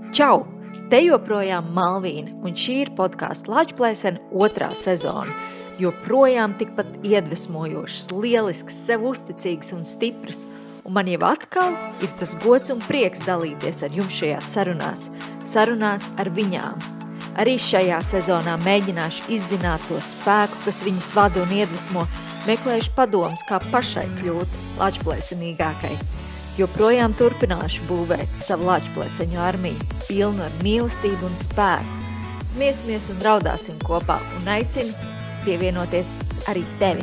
Čau! Te joprojām Malvīna, un šī ir podkāsta Lāčplēsene 2. sezona. Joprojām tikpat iedvesmojošs, lielisks, sev uzticīgs un stiprs. Un man jau atkal ir tas gods un prieks dalīties ar jums šajās sarunās ar viņām. Arī šajā sezonā mēģināšu izzināt to spēku, kas viņas vada un iedvesmo, meklēšu padomus, kā pašai kļūt lāčplēsenīgākai. Joprojām turpināšu būvēt savu lāčplēseņu armiju, pilnu ar mīlestību un spēku. Smiesimies un raudāsim kopā un aicinu pievienoties arī tevi.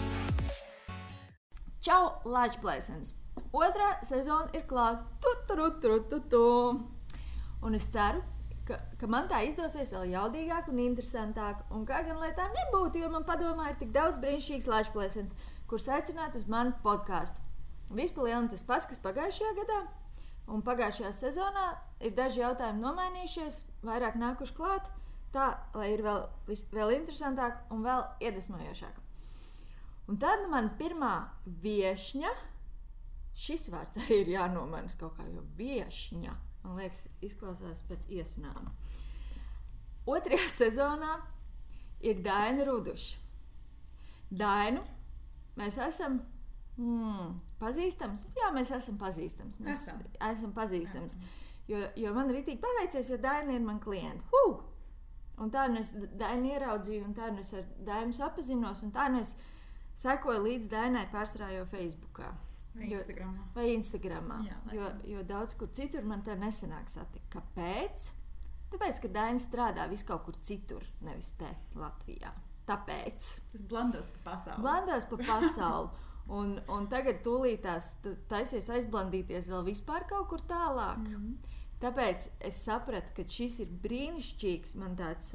Čau, Lāčplēsenes! 2. sezona ir klāta. Un es ceru, ka man tā izdosies vēl jaudīgāk un interesantāk. Un kā gan lai tā nebūtu, jo man padomā ir tik daudz brīnišķīgas Lāčplēsenes, kuras aicināt uz manu podkāstu. Vispalielini tas pats, kas pagājušajā gadā, un pagājušajā sezonā ir daži jautājumi nomainījušies, vairāk nākuši klāt, tā, lai ir vēl interesantāk un vēl iedvesmojošāk. Un tad man pirmā viešņa, šis vārds arī ir jānomaina kaut kā, jo viešņa, man liekas, izklausās pēc iesnām. 2. sezonā ir Daina Ruduša. Dainu mēs esam pazīstams? Jā, mēs esam pazīstams. Mēs esam pazīstams. Jo man ritīgi paveicies, jo Daina ir man klienta. Un tā nu es Dainu ieraudzīju, un tā nu es ar Dainu sapazinos, un tā nu es sekoju līdz Dainai pārsvarā jau Facebookā. Vai Instagramā. Jā, jo daudz kur citur man tā nesanāk satikt. Kāpēc? Tāpēc, ka Daina strādā vis kaut kur citur, nevis te Latvijā. Tāpēc. Tas blandos pa pasauli. Un tagad tūlītās taisies aizblandīties vēl vispār kaut kur tālāk. Tāpēc es sapratu, ka šis ir brīnišķīgs man tāds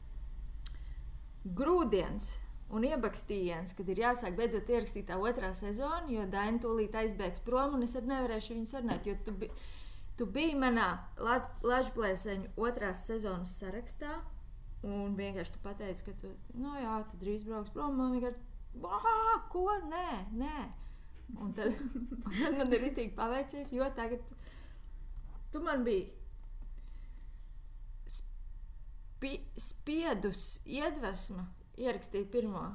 grūdiens un iebakstījiens, kad ir jāsāk beidzot ierakstīt tā 2. sezona, jo Daina tūlīt aizbēgs prom un es arī nevarēšu viņu sarunāt, jo tu biji manā Lāčplēseņu 2. sezonas sarakstā un vienkārši tu pateici, ka tu drīz brauks prom, man vienkārši ko? Nē. Un tad man ir ritīgi paveicies, jo tagad tu man biji spiedus iedvesma ierakstīt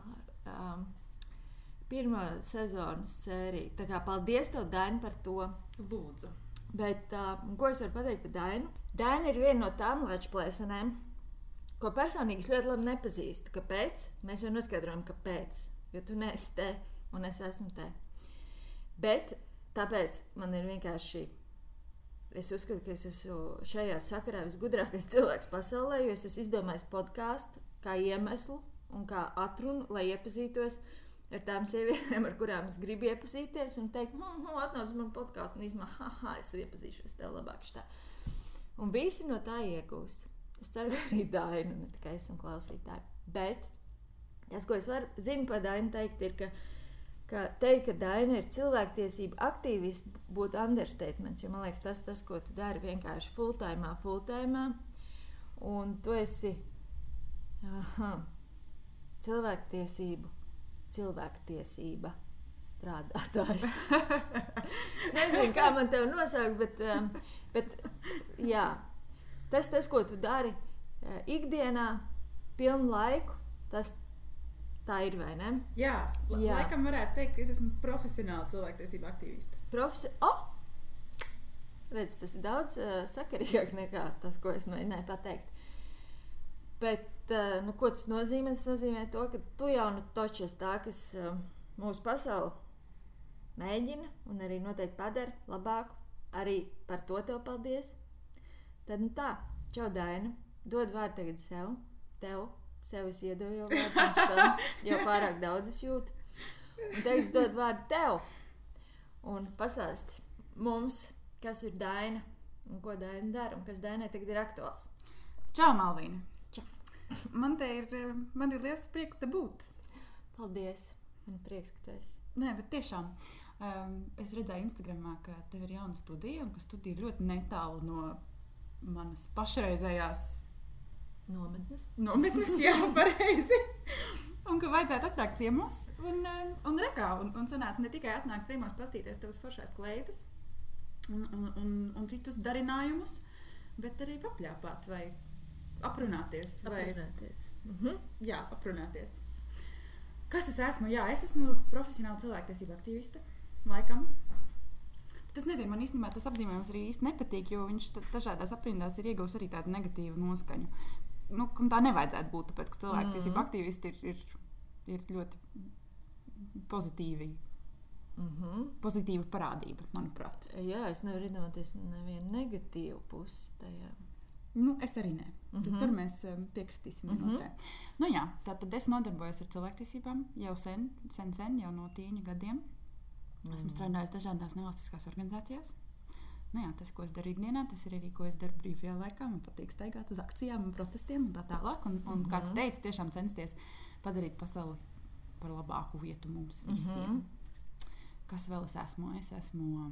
pirmo sezonas sēriju. Tā kā paldies tev, Daina, par to. Lūdzu. Bet ko es varu pateikt par Dainu? Daina ir viena no tām Lāčplēsenēm, ko personīgi es ļoti labi nepazīstu. Kāpēc? Mēs jau noskaidrojam, kāpēc. Jo tu neesi te, un es esmu te. Bet tāpēc man ir vienkārši, es uzskatu, ka es esmu šajā sakarā visgudrākais cilvēks pasaulē, jo es esmu izdomājis podkāstu kā iemeslu un kā atrunu, lai iepazītos ar tām sievietēm, ar kurām es gribu iepazīties, un teikt, atnāc uz manu podkāstu, un īstumā, es iepazīšos tev labāk šitā. Un visi no tā iegūs. Es ceru, arī Daina, ne tikai es un klausītāji. Bet tas, ko es zinu par Dainu teikt, ir, ka Daina ir cilvēktiesība aktīvisti, būtu understatements, jo man liekas tas, ko tu dari vienkārši full-timā, un tu esi cilvēktiesība strādātājs. Es nezinu, kā man tev nosaukt, bet jā, tas, ko tu dari ikdienā, pilnu laiku, tā ir, vai ne? Jā. Laikam varētu teikt, ka es esmu profesionāla cilvēktiesība aktīviste. Redz, tas ir daudz sakarīgāk nekā tas, ko es mēģināju pateikt. Bet, ko tas nozīmē? Tas nozīmē to, ka tu jau toči esi tā, kas mūsu pasauli mēģina un arī noteikti padara labāku. Arī par to tev paldies. Tad tā, čau Daina, dod vārdu tagad tev. Sev es iedoju jau vārdu, pirms tam jau pārāk daudz es jūtu. Un teiks, dod vārdu tev. Un pastāsti mums, kas ir Daina un ko Daina dara un kas Dainai tagad ir aktuāls. Čau, Malvīna. Čau. Man ir liels prieks te būt. Paldies. Man ir prieks, ka tu esi. Nē, bet tiešām. Es redzēju Instagramā, ka tev ir jauna studija un ka studija ir ļoti netālu no manas pašreizējās Nometnes, jā, pareizi. Un ka vajadzētu atnākt ciemos. Un sanāca ne tikai atnākt ciemos, pastīties tavas foršās kleitas un citus darinājumus, bet arī papļāpāt vai aprunāties. Aprunāties. Jā, aprunāties. Kas es esmu? Jā, es esmu profesionāla cilvēktiesība aktīviste, laikam. Tas nezinu, man īstenībā tas apzīmējums arī īsti nepatīk, jo viņš dažādās aprindās ir iegūs arī tādu negatīvu noskaņu. Nu, tā nevajadzētu būt, tāpēc, ka cilvēktiesība aktīvisti ir ļoti pozitīva parādība, manuprāt. Jā, es nevaru iedomāties nevienu negatīvu pusi tajā. Nu, es arī ne. Tur mēs piekritīsim vienotrai. Nu jā, tātad es nodarbojos ar cilvēktiesībām jau sen, jau no tīņa gadiem. Esmu strādājis dažādās nevalstiskās organizācijās. Nu jā, tas, ko es daru ikdienā, tas ir arī, ko es daru brīvajā laikā. Man patīk staigāt uz akcijām un protestiem un tā tālāk. Un kā tu teici, tiešām censties padarīt pasauli par labāku vietu mums visiem. Kas vēl es esmu? Es esmu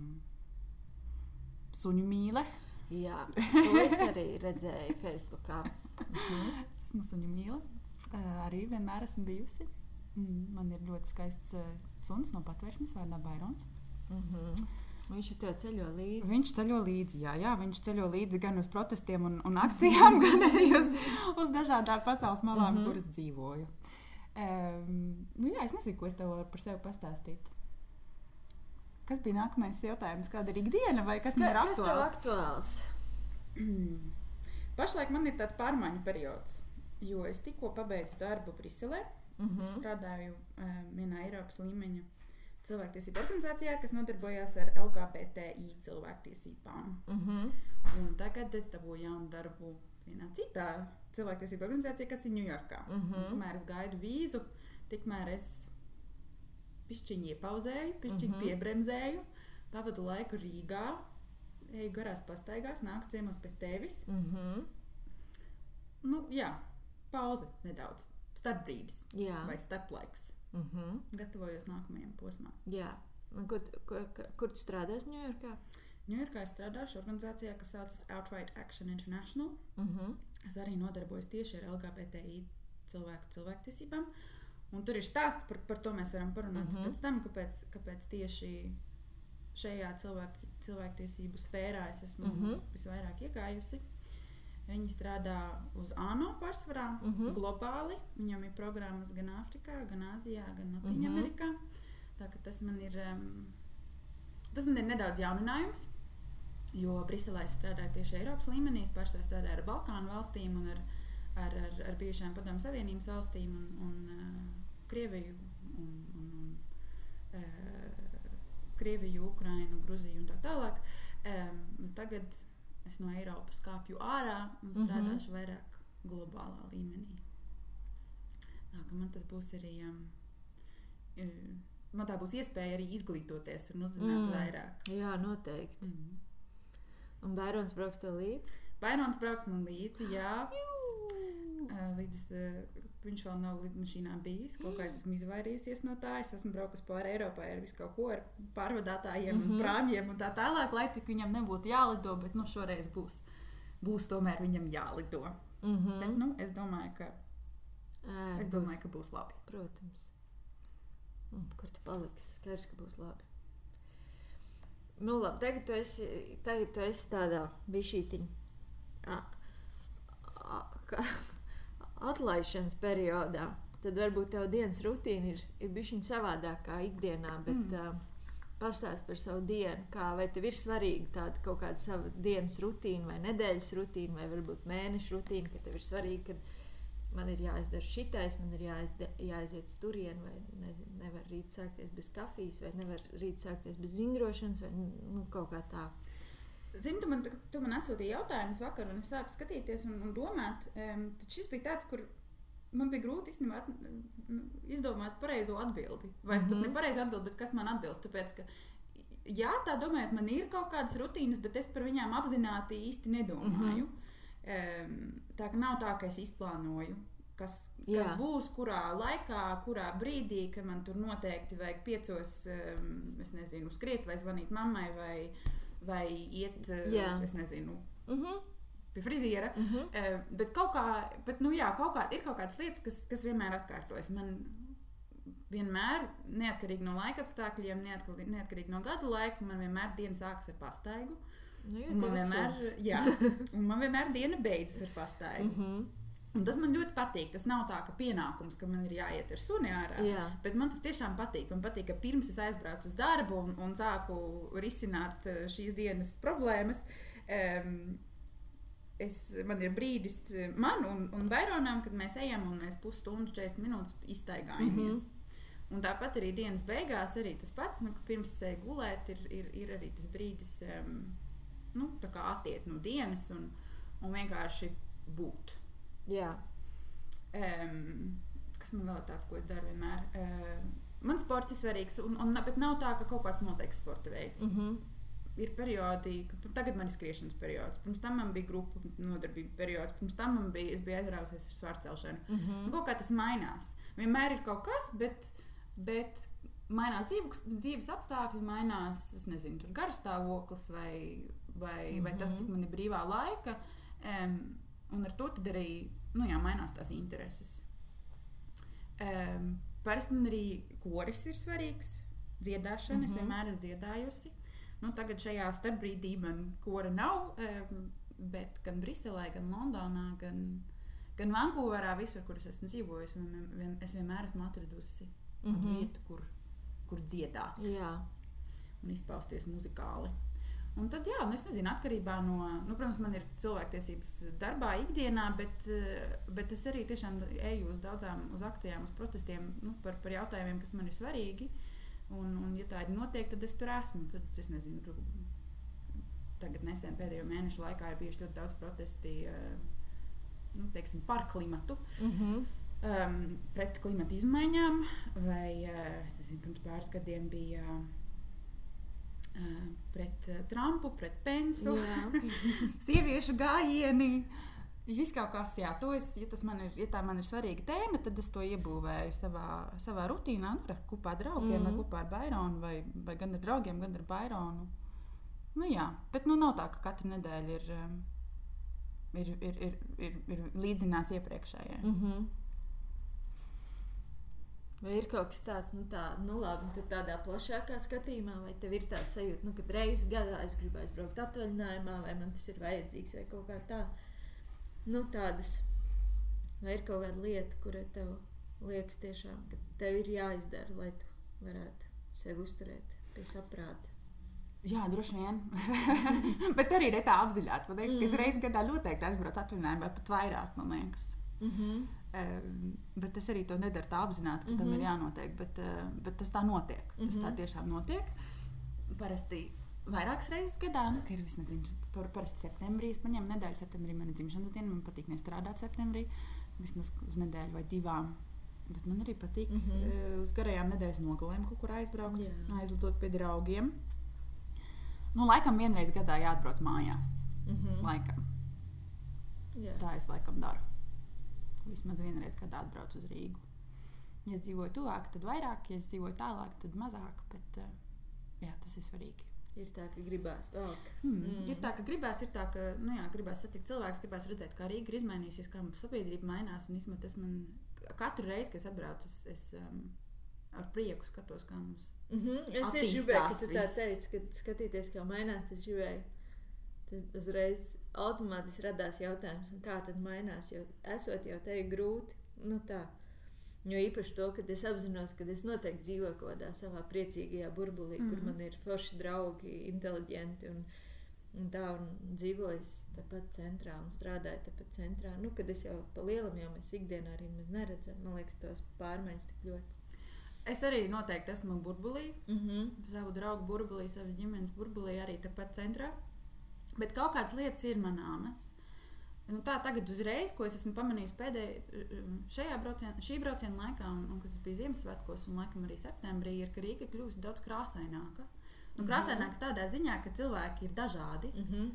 suņu mīle. Jā, to es arī redzēju Facebookā. Es esmu suņu mīle. Arī vienmēr esmu bijusi. Man ir ļoti skaists suns no Patvēršmas vārdā Bairons. Viņš tev ceļo līdzi? Viņš ceļo līdzi, jā. Viņš ceļo līdzi gan uz protestiem un akcijām, gan arī uz dažādām pasaules malām, kuras dzīvoju. Nu jā, es nezinu, ko es tev varu par sevi pastāstīt. Kas bija nākamais jautājums? Kāda ir ikdiena vai kas man ir aktuāls? Kas tev aktuāls? Pašlaik man ir tāds pārmaiņu periods, jo es tikko pabeidzu darbu Briselē. Es strādāju vienā Eiropas līmeņa cilvēktiesību organizācijā, kas nodarbojās ar LGBTI cilvēktiesībām. Un tagad es dabūju jaunu darbu vienā citā cilvēktiesību organizācijā, kas ir Ņujorkā. Kamēr es gaidu vīzu, tikmēr es pišķiņi iepauzēju, pišķiņi piebremzēju, pavadu laiku Rīgā, eju garās pastaigās, nāku ciemos pie tevis. Nu, jā, pauze nedaudz. Starpbrīdis vai starplaiks. Gatavojos nākamajam posmam. Jā. Kur tu strādāsi Ņujorkā? Ņujorkā es strādāšu organizācijā, kas saucas Outright Action International. Es arī nodarbojos tieši ar LGBTI cilvēktiesībām. Un tur ir stāsts, par to mēs varam parunāt pēc tam, kāpēc tieši šajā cilvēktiesību sfērā es esmu visvairāk iegājusi. Viņi strādā uz ANO pārsvarā, globāli. Viņam ir programmas gan Āfrikā, gan Āzijā, gan Latīņamerikā. Tā ka tas man ir nedaudz jauninājums, jo Briselē es strādāju tieši Eiropas līmenī, es pārsvarā strādāju ar Balkānu valstīm un ar bijušajām Padomju Savienības valstīm un Krieviju Krieviju, Ukrainu, Gruziju un tā tālāk. Tagad es no Eiropas kāpju ārā un strādāšu vairāk globālā līmenī. Tā ka man tas būs arī, man tā būs iespēja arī izglītoties un uzzināt vairāk. Jā, noteikti. Un Bairons brauks tev līdzi? Bairons brauks man līdzi, jā. Viņš vēl nav lidmašīnā bijis, kaut kā es esmu izvairījusies no tā, es esmu braukus pāri Eiropai ar visu kaut ko, ar pārvadātājiem un prāmjiem un tā tālāk, lai tik viņam nebūtu jālido, bet šoreiz būs tomēr viņam jālido. Bet, es domāju, ka būs labi. Protams. Kur tu paliksi? Skaidrs, ka būs labi. Nu labi, tagad tu esi tādā bišķītiņa atlaišanas periodā, tad varbūt tev dienas rutīna ir bišķiņ savādāk kā ikdienā, bet pastāst par savu dienu, vai tev ir svarīga tāda kaut kāda sava dienas rutīna vai nedēļas rutīna vai varbūt mēneša rutīna, ka tev ir svarīgi, ka man ir jāizdara šitais, man ir jāaiziet uz turienu vai nezinu, nevar rīt sākties bez kafijas vai nevar rīt sākties bez vingrošanas vai kaut kā tā. Zini, tu man atsūtīji jautājumus vakar, un es sāku skatīties un domāt, tad šis bija tāds, kur man bija grūti izdomāt pareizo atbildi. Vai pat ne pareizo atbildi, bet kas man atbilst. Tāpēc, ka, jā, tā domājot, man ir kaut kādas rutīnas, bet es par viņām apzināti īsti nedomāju. Tā ka nav tā, ka es izplānoju, kas būs, kurā laikā, kurā brīdī, ka man tur noteikti vajag 5, es nezinu, skriet vai zvanīt mammai vai iet, es nezinu, pie friziera. Bet kaut kā, ir kaut kādas lietas, kas vienmēr atkārtojas. Man vienmēr, neatkarīgi no laika apstākļiem, neatkarīgi no gadu laika, man vienmēr diena sākas ar pastaigu. Nu, jo Un man tev ir vienmēr, suns. jā, un man vienmēr diena beidzas ar pastaigu. Un tas man ļoti patīk. Tas nav tā, ka pienākums, ka man ir jāiet ar suni ārā. Jā. Bet man tas tiešām patīk. Man patīk, ka pirms es aizbraucu uz darbu un sāku risināt šīs dienas problēmas, man ir brīdis man un Baironam, kad mēs ejam un mēs pusstundu, 40 minūtes iztaigājamies. Un tāpat arī dienas beigās arī tas pats, nu, ka pirms es eju gulēt, ir arī tas brīdis, nu, tā kā attiet no dienas un vienkārši būt. Jā. Kas man vēl ir tāds, ko es daru vienmēr? Man sports ir svarīgs, bet nav tā, ka kaut kāds noteikts sporta veids. Ir periodi, tagad man ir skriešanas periods, pirms tam man bija grupu nodarbība periods, pirms tam es biju aizrausies ar svarcelšanu. Kaut kā tas mainās. Vienmēr ir kaut kas, bet mainās dzīves apstākļi, mainās, es nezinu, tur garastāvoklis vai tas, cik man ir brīvā laika. Un ar to tad arī, nu jā, mainās tās intereses. Parasti man arī koris ir svarīgs, dziedāšana, es vienmēr esmu dziedājusi. Nu, tagad šajā starpbrīdī man kora nav, bet gan Briselē, gan Londonā, gan Vankūverā, visur, kur es esmu dzīvojusi, es vienmēr esmu atradusi vietu, kur dziedāt. Jā. Un izpausties muzikāli. Un tad, jā, es nezinu, atkarībā no, protams, man ir cilvēktiesības darbā ikdienā, bet es arī tiešām eju uz akcijām, uz protestiem, par jautājumiem, kas man ir svarīgi. Un ja tā ir notiek, tad es tur esmu. Tad, es nezinu, tagad nesen pēdējo mēnešu laikā ir bijuši ļoti daudz protesti, teiksim, par klimatu. Pret klimata izmaiņām, vai, es nezinu, pirms pāris gadiem bija pret Trumpu, pret Pensu, sieviešu gājieni, viss kaut kas, jā, ja tā man ir svarīga tēma, tad es to iebūvēju savā rutīnā, kopā ar draugiem, vai kopā ar Baironu, vai gan ar draugiem, gan ar Baironu. Nu jā, bet nav tā, ka katru nedēļu ir līdzinās iepriekšējai. Vai ir kaut kas tāds, labi, tad tādā plašākā skatījumā, vai tev ir tāds sajūta, kad reizi gadā es gribu aizbraukt atvaļinājumā, vai man tas ir vajadzīgs, vai kaut kā tā, tādas, vai ir kaut kāda lieta, kura tev liekas tiešām, ka tev ir jāizdara, lai tu varētu sevi uzturēt pie saprāta? Jā, droši vien, bet arī ne tā apziņāt, man liekas, ka es reizi gadā noteikti aizbraucu atvaļinājumā, vai pat vairāk, man liekas. Bet es arī to nedaru tā apzināti, ka tam ir jānotiek, bet tas tā notiek. Tas tā tiešām notiek. Parasti vairākas reizes gadā, ka es nezinu, parasti septembrī es paņemu nedēļu, septembrī man ir dzimšanas diena, man patīk nestrādāt septembrī, vismaz uz nedēļu vai divām. Bet man arī patīk uz garajām nedēļas nogalēm kaut kur aizbraukt, aizlidot pie draugiem. Laikam vienreiz gadā jāatbrauc mājās. Laikam. Jā. Tā es laikam daru. Vismaz vienreiz gadā atbraucu uz Rīgu. Ja es dzīvoju tuvāk, tad vairāk, ja es dzīvoju tālāk, tad mazāk, bet jā, tas ir svarīgi. Ir tā, ka gribās velk. Ir tā, ka gribās, gribās satikt cilvēkus, gribās redzēt, kā Rīga ir izmainījusies, kā mums sabiedrība mainās, un īstenībā tas man katru reizi, kad es atbraucu, es ar prieku skatos, kā mums Es tieši gribēju, ka tu tā teici, ka skatīties, kā mainās, tas gribēju. Tas uzreiz automātiski radās jautājums, kā tad mainās, jo esot jau te grūti, tā. Jo īpaši to, kad es apzinos, ka es noteikti dzīvoju kaut kādā savā priecīgajā burbulī, kur man ir forši draugi, inteliģenti un dzīvoju tāpat centrā un strādāju tāpat centrā. Kad es jau pa lielam, jau mēs ikdienā arī mēs neredzam, man liekas, tos pārmaiņas tik ļoti. Es arī noteikti esmu burbulī, savu draugu burbulī, savas ģimenes burbulī, arī tāpat centrā. Bet kaut kādas lietas ir manāmas. Tā tagad uzreiz, ko es esmu pamanījis šī brauciena laikā, un kad es biju Ziemassvētkos, un laikam arī septembrī, ir, ka Rīga kļūst daudz krāsaināka. Krāsaināka tādā ziņā, ka cilvēki ir dažādi.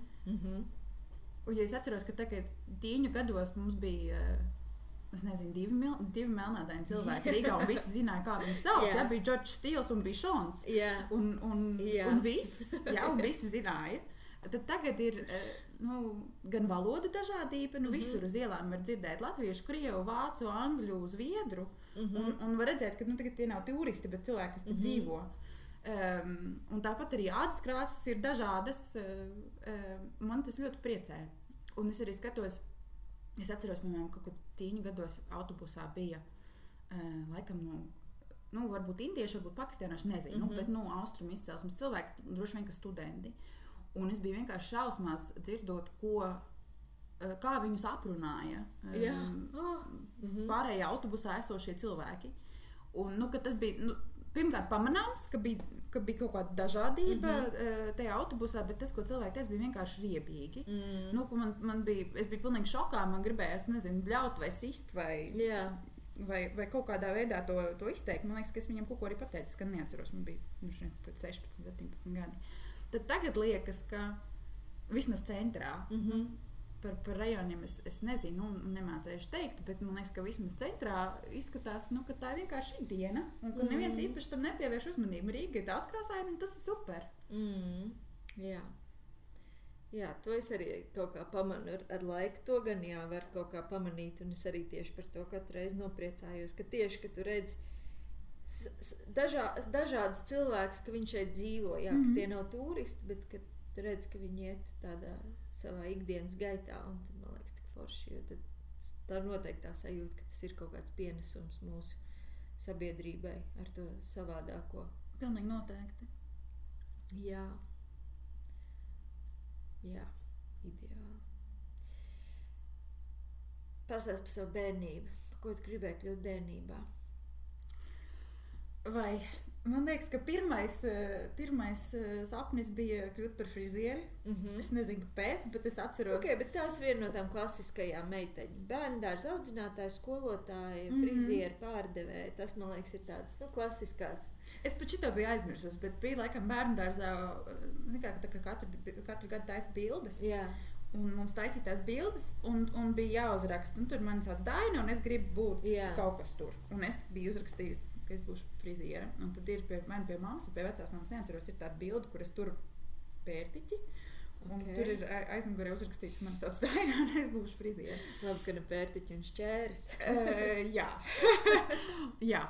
Un ja es atceros, ka tagad tīņu gados mums bija, es nezinu, divi melnādaini cilvēki Rīgā, un visi zināja, kā viņi sauc. Jā, bija Džordžs Stīls un bija Šons. Un viss, un visi zināja. Tad tagad ir gan valoda dažādība, visur uz ielām var dzirdēt latviešu, krievu, vācu, angļu, zviedru, un var redzēt, ka tagad tie nav turisti, bet cilvēki, kas te dzīvo. Un tāpat arī ādas krāsas ir dažādas. Man tas ļoti priecē. Un es arī skatos, es atceros, piemēram, ka tīņu gados autobusā bija laikam varbūt indieši, varbūt pakistānieši, nezinu, bet austrumu izcelsmes cilvēki, droši vien, ka studenti. Un es biju vienkārši šausmās dzirdot, kā viņus aprunāja pārējā autobusā esošie cilvēki. Un, ka tas bija, pirmkārt pamanāms, ka bija kaut kāda dažādība tajā autobusā, bet tas, ko cilvēki teica, bija vienkārši riebīgi. Es biju pilnīgi šokā, man gribējās, nezinu, bļaut vai sist vai kaut kādā veidā to izteikt. Man liekas, ka es viņam kaut ko arī pateicu, ka neatceros, man bija 16, 17 gadi. Tad tagad liekas, ka vismaz centrā par rajoniem es nezinu, nemācējuši teikt, bet man liekas, ka vismaz centrā izskatās, ka tā ir vienkārši diena, un ka neviens īpaši tam nepievērš uzmanību. Rīga ir daudzkrāsaina, un tas ir super. Jā, to es arī kaut kā pamanu ar laiku. To gan var kaut kā pamanīt, un es arī tieši par to katru reizi nopriecājos, ka tieši, ka tu redzi dažādus cilvēkus, ka viņi šeit dzīvo, ka tie nav turisti, bet ka tu redzi, ka viņi iet tādā savā ikdienas gaitā, un tad man liekas tik forši, jo tad tā noteikti tā sajūta, ka tas ir kaut kāds pienesums mūsu sabiedrībai ar to savādāko. Pilnīgi noteikti. Jā, ideāli. Pastāst par savu bērnību. Ko tu gribēji kļūt bērnībā? Man liekas, ka pirmais sapnis bija kļūt par frizieri. Es nezinu, kāpēc, bet es atceros. Bet tās viena no tām klasiskajām meiteņu. Bērndārza audzinātāja, skolotāja, frizieri, pārdevēja. Tas, man liekas, ir tādas klasiskās. Es pat šito biju aizmirsus, bet bija laikam bērndārzā, ka katru gadu taisa bildes. Jā. Un mums taisītās bildes, un bija jāuzraksta. Un tur mani sauc Daina, un es gribu būt kaut kas tur. Un es biju uzrakstījusi, ka es būšu friziere. Un tad ir pie mammas, pie vecās mammas, neatceros, ir tāda bilde, kur es turu pērtiķi. Un tur ir aizmugurē uzrakstīts, mani sauc Daina, un es būšu friziere. Labi, ka ne pērtiķi un šķēris. Jā. Jā.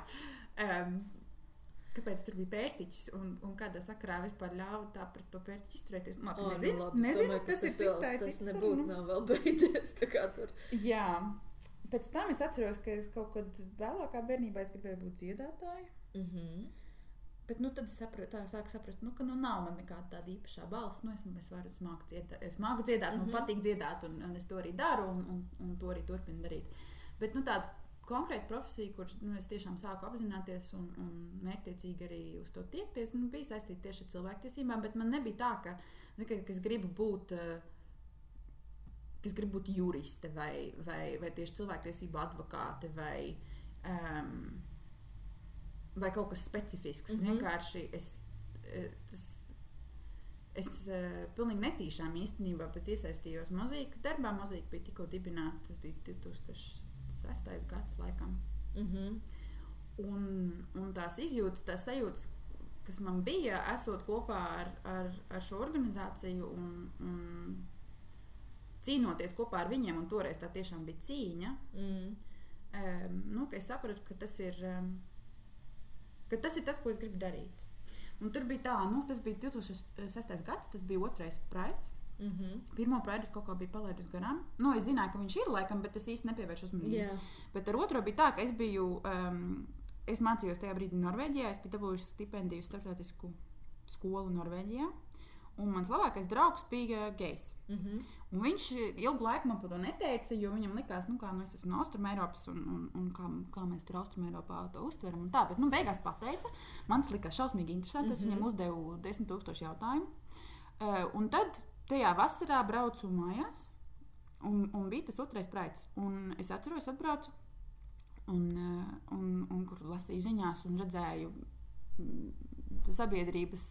Kāpēc tur bija pērtiķis un kādā sakarā vispār ļāva tā pret to pērtiķi izturēties? Nezinu, tas ir citādi. Tas nebūtu nav vēl beidzies, tā kā tur. Jā. Pēc tam es atceros, ka es kaut kad vēlākā bērnībā es gribēju būt dziedātāja. Bet tad es sāku saprast, ka nav man nekāda tāda īpašā balss. Es māku dziedāt, man patīk dziedāt, un es to arī daru, un to arī turpinu darīt. Bet tāda konkrēta profesija, kur es tiešām sāku apzināties un mērķtiecīgi arī uz to tiekties, bija saistīta tieši ar cilvēktiesībām, bet man nebija tā, ka es gribu būt juriste vai tieši cilvēktiesību advokāte vai kaut kas specifisks. Vienkārši es pilnīgi netīšām īstenībā, bet iesaistījos mūzikas darbā. Mūzika bija tikko dibināta, tas bija 2006. gads laikam. Un tās izjūtas, tās sajūtas, kas man bija, esot kopā ar šo organizāciju un cīnoties kopā ar viņiem, un toreiz tā tiešām bija cīņa, ka es sapratu, ka tas ir tas, ko es gribu darīt. Un tur bija tā, tas bija 2006. gads, tas bija 2. Praids. Pirmo praidu es kaut kā biju palaidus garām. Es zināju, ka viņš ir laikam, bet es īsti nepievēršu uzmanību. Bet ar otro bija tā, ka es mācījos tajā brīdī Norvēģijā, es biju dabūjusi stipendiju starptautisku skolu Norvēģijā, un mans labākais draugs bija gejs. Un viņš ilgu laiku man par to neteica, jo viņam likās, kā es esmu no Austrumeiropas un kā mēs tur Austrumeiropā to uztveram un tā, bet beigās pateica, man tas likās šausmīgi interesanti, es viņam uzdevu 10,000 jautājumu. Un tad tajā vasarā braucu mājās, un bija tas 2. praids. Un es atceros, atbraucu, un kur lasīju ziņās un redzēju sabiedrības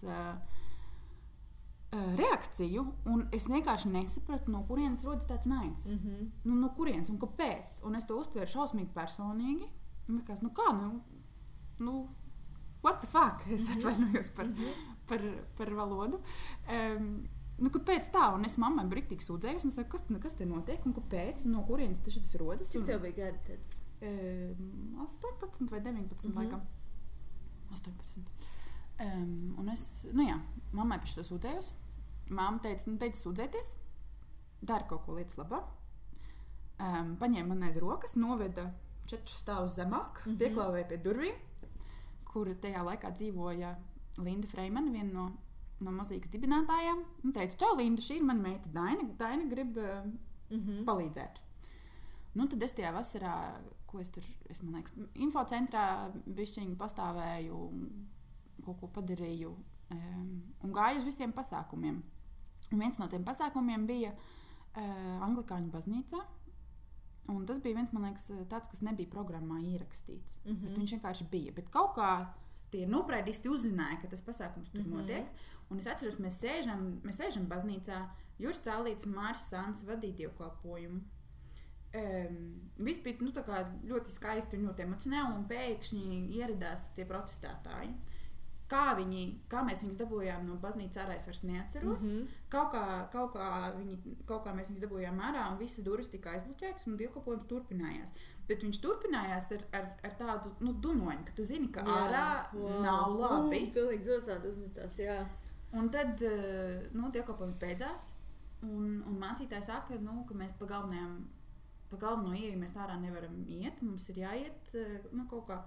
reakciju, un es vienkārši nesapratu, no kurienes rodas tāds naids. No kurienes un kāpēc. Un es to uztveru šausmīgi personīgi. Un likās, what the fuck? Es atvainojos par valodu. Kāpēc tā? Un es mammai briktīgi sūdzējos un saku, kas te notiek un kāpēc, no kurienes tas rodas. Cik tev bija gadi tad? 18 vai 19 laikam. 18. Un es, mammai par šo sūdzējos. Māma teica, beidz sūdzēties, dari kaut ko lietas labā. Paņēma man aiz rokas, noveda 4 stāvus zemāk, pieklāvēja pie durvīm, kur tajā laikā dzīvoja Linda Freimana, viena no mūzikas dibinātājām. Un teica, čau, Linda, šī ir mana meita Daina. Daina grib palīdzēt. Tad es tajā vasarā, ko es man liekas, infocentrā bišķiņu pastāvēju, kaut ko padarīju un gāju uz visiem pasākumiem. Un viens no tiem pasākumiem bija Anglikāņu baznīcā. Un tas bija viens, man liekas, tāds, kas nebija programmā ierakstīts. Bet viņš vienkārši bija. Bet kaut kā tie nopraidisti uzzināja, ka tas pasākums tur notiek. Un es atceros, mēs sēžam baznīcā, Juris Cālīts un Māris Sants vadīja dievkalpojumu. Viss bija tā kā ļoti skaisti un ļoti emocionāli, un pēkšņi ieradās tie protestētāji. Kā mēs viņus dabūjām no baznīcas ārā, es vairs neatceros. Kaut kā mēs viņus dabūjām ārā, un visas durvis tika aizbloķētas, un dievkalpojums turpinājās. Bet viņš turpinājās ar tādu dunoņu, ka tu zini, ka ārā nav labi. Pilnīgi zosādi uzmetās, jā. Un tad dievkalpojums beidzās, un mācītāji saka, ka mēs pa galveno ieeju mēs ārā nevaram iet, mums ir jāiet kaut kā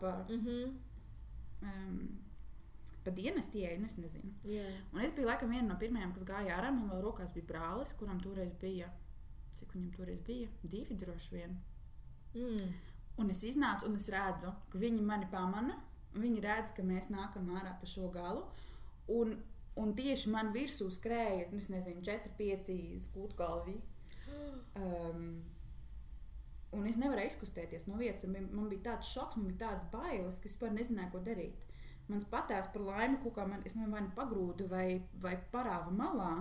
pa dienestu ieeju, es nezinu. Yeah. Un es biju laikam viena no pirmajām, kas gāja ārā. Man vēl rokās bija brālis, kuram toreiz bija, cik viņam toreiz bija? 2 droši vien. Un es iznācu un es redzu, ka viņi mani pamana, un viņi redz, ka mēs nākam ārā pa šo galu. Un tieši man virsū skrēja, 4-5 skūtgalvi. Un es nevarēju izkustēties no vietas. Man bija tāds šoks, man bija tāds bailes, ka es vispār nezināju, ko darīt. Mans patēvs par laimi kaut kā es vai pagrūdu vai parāva malā.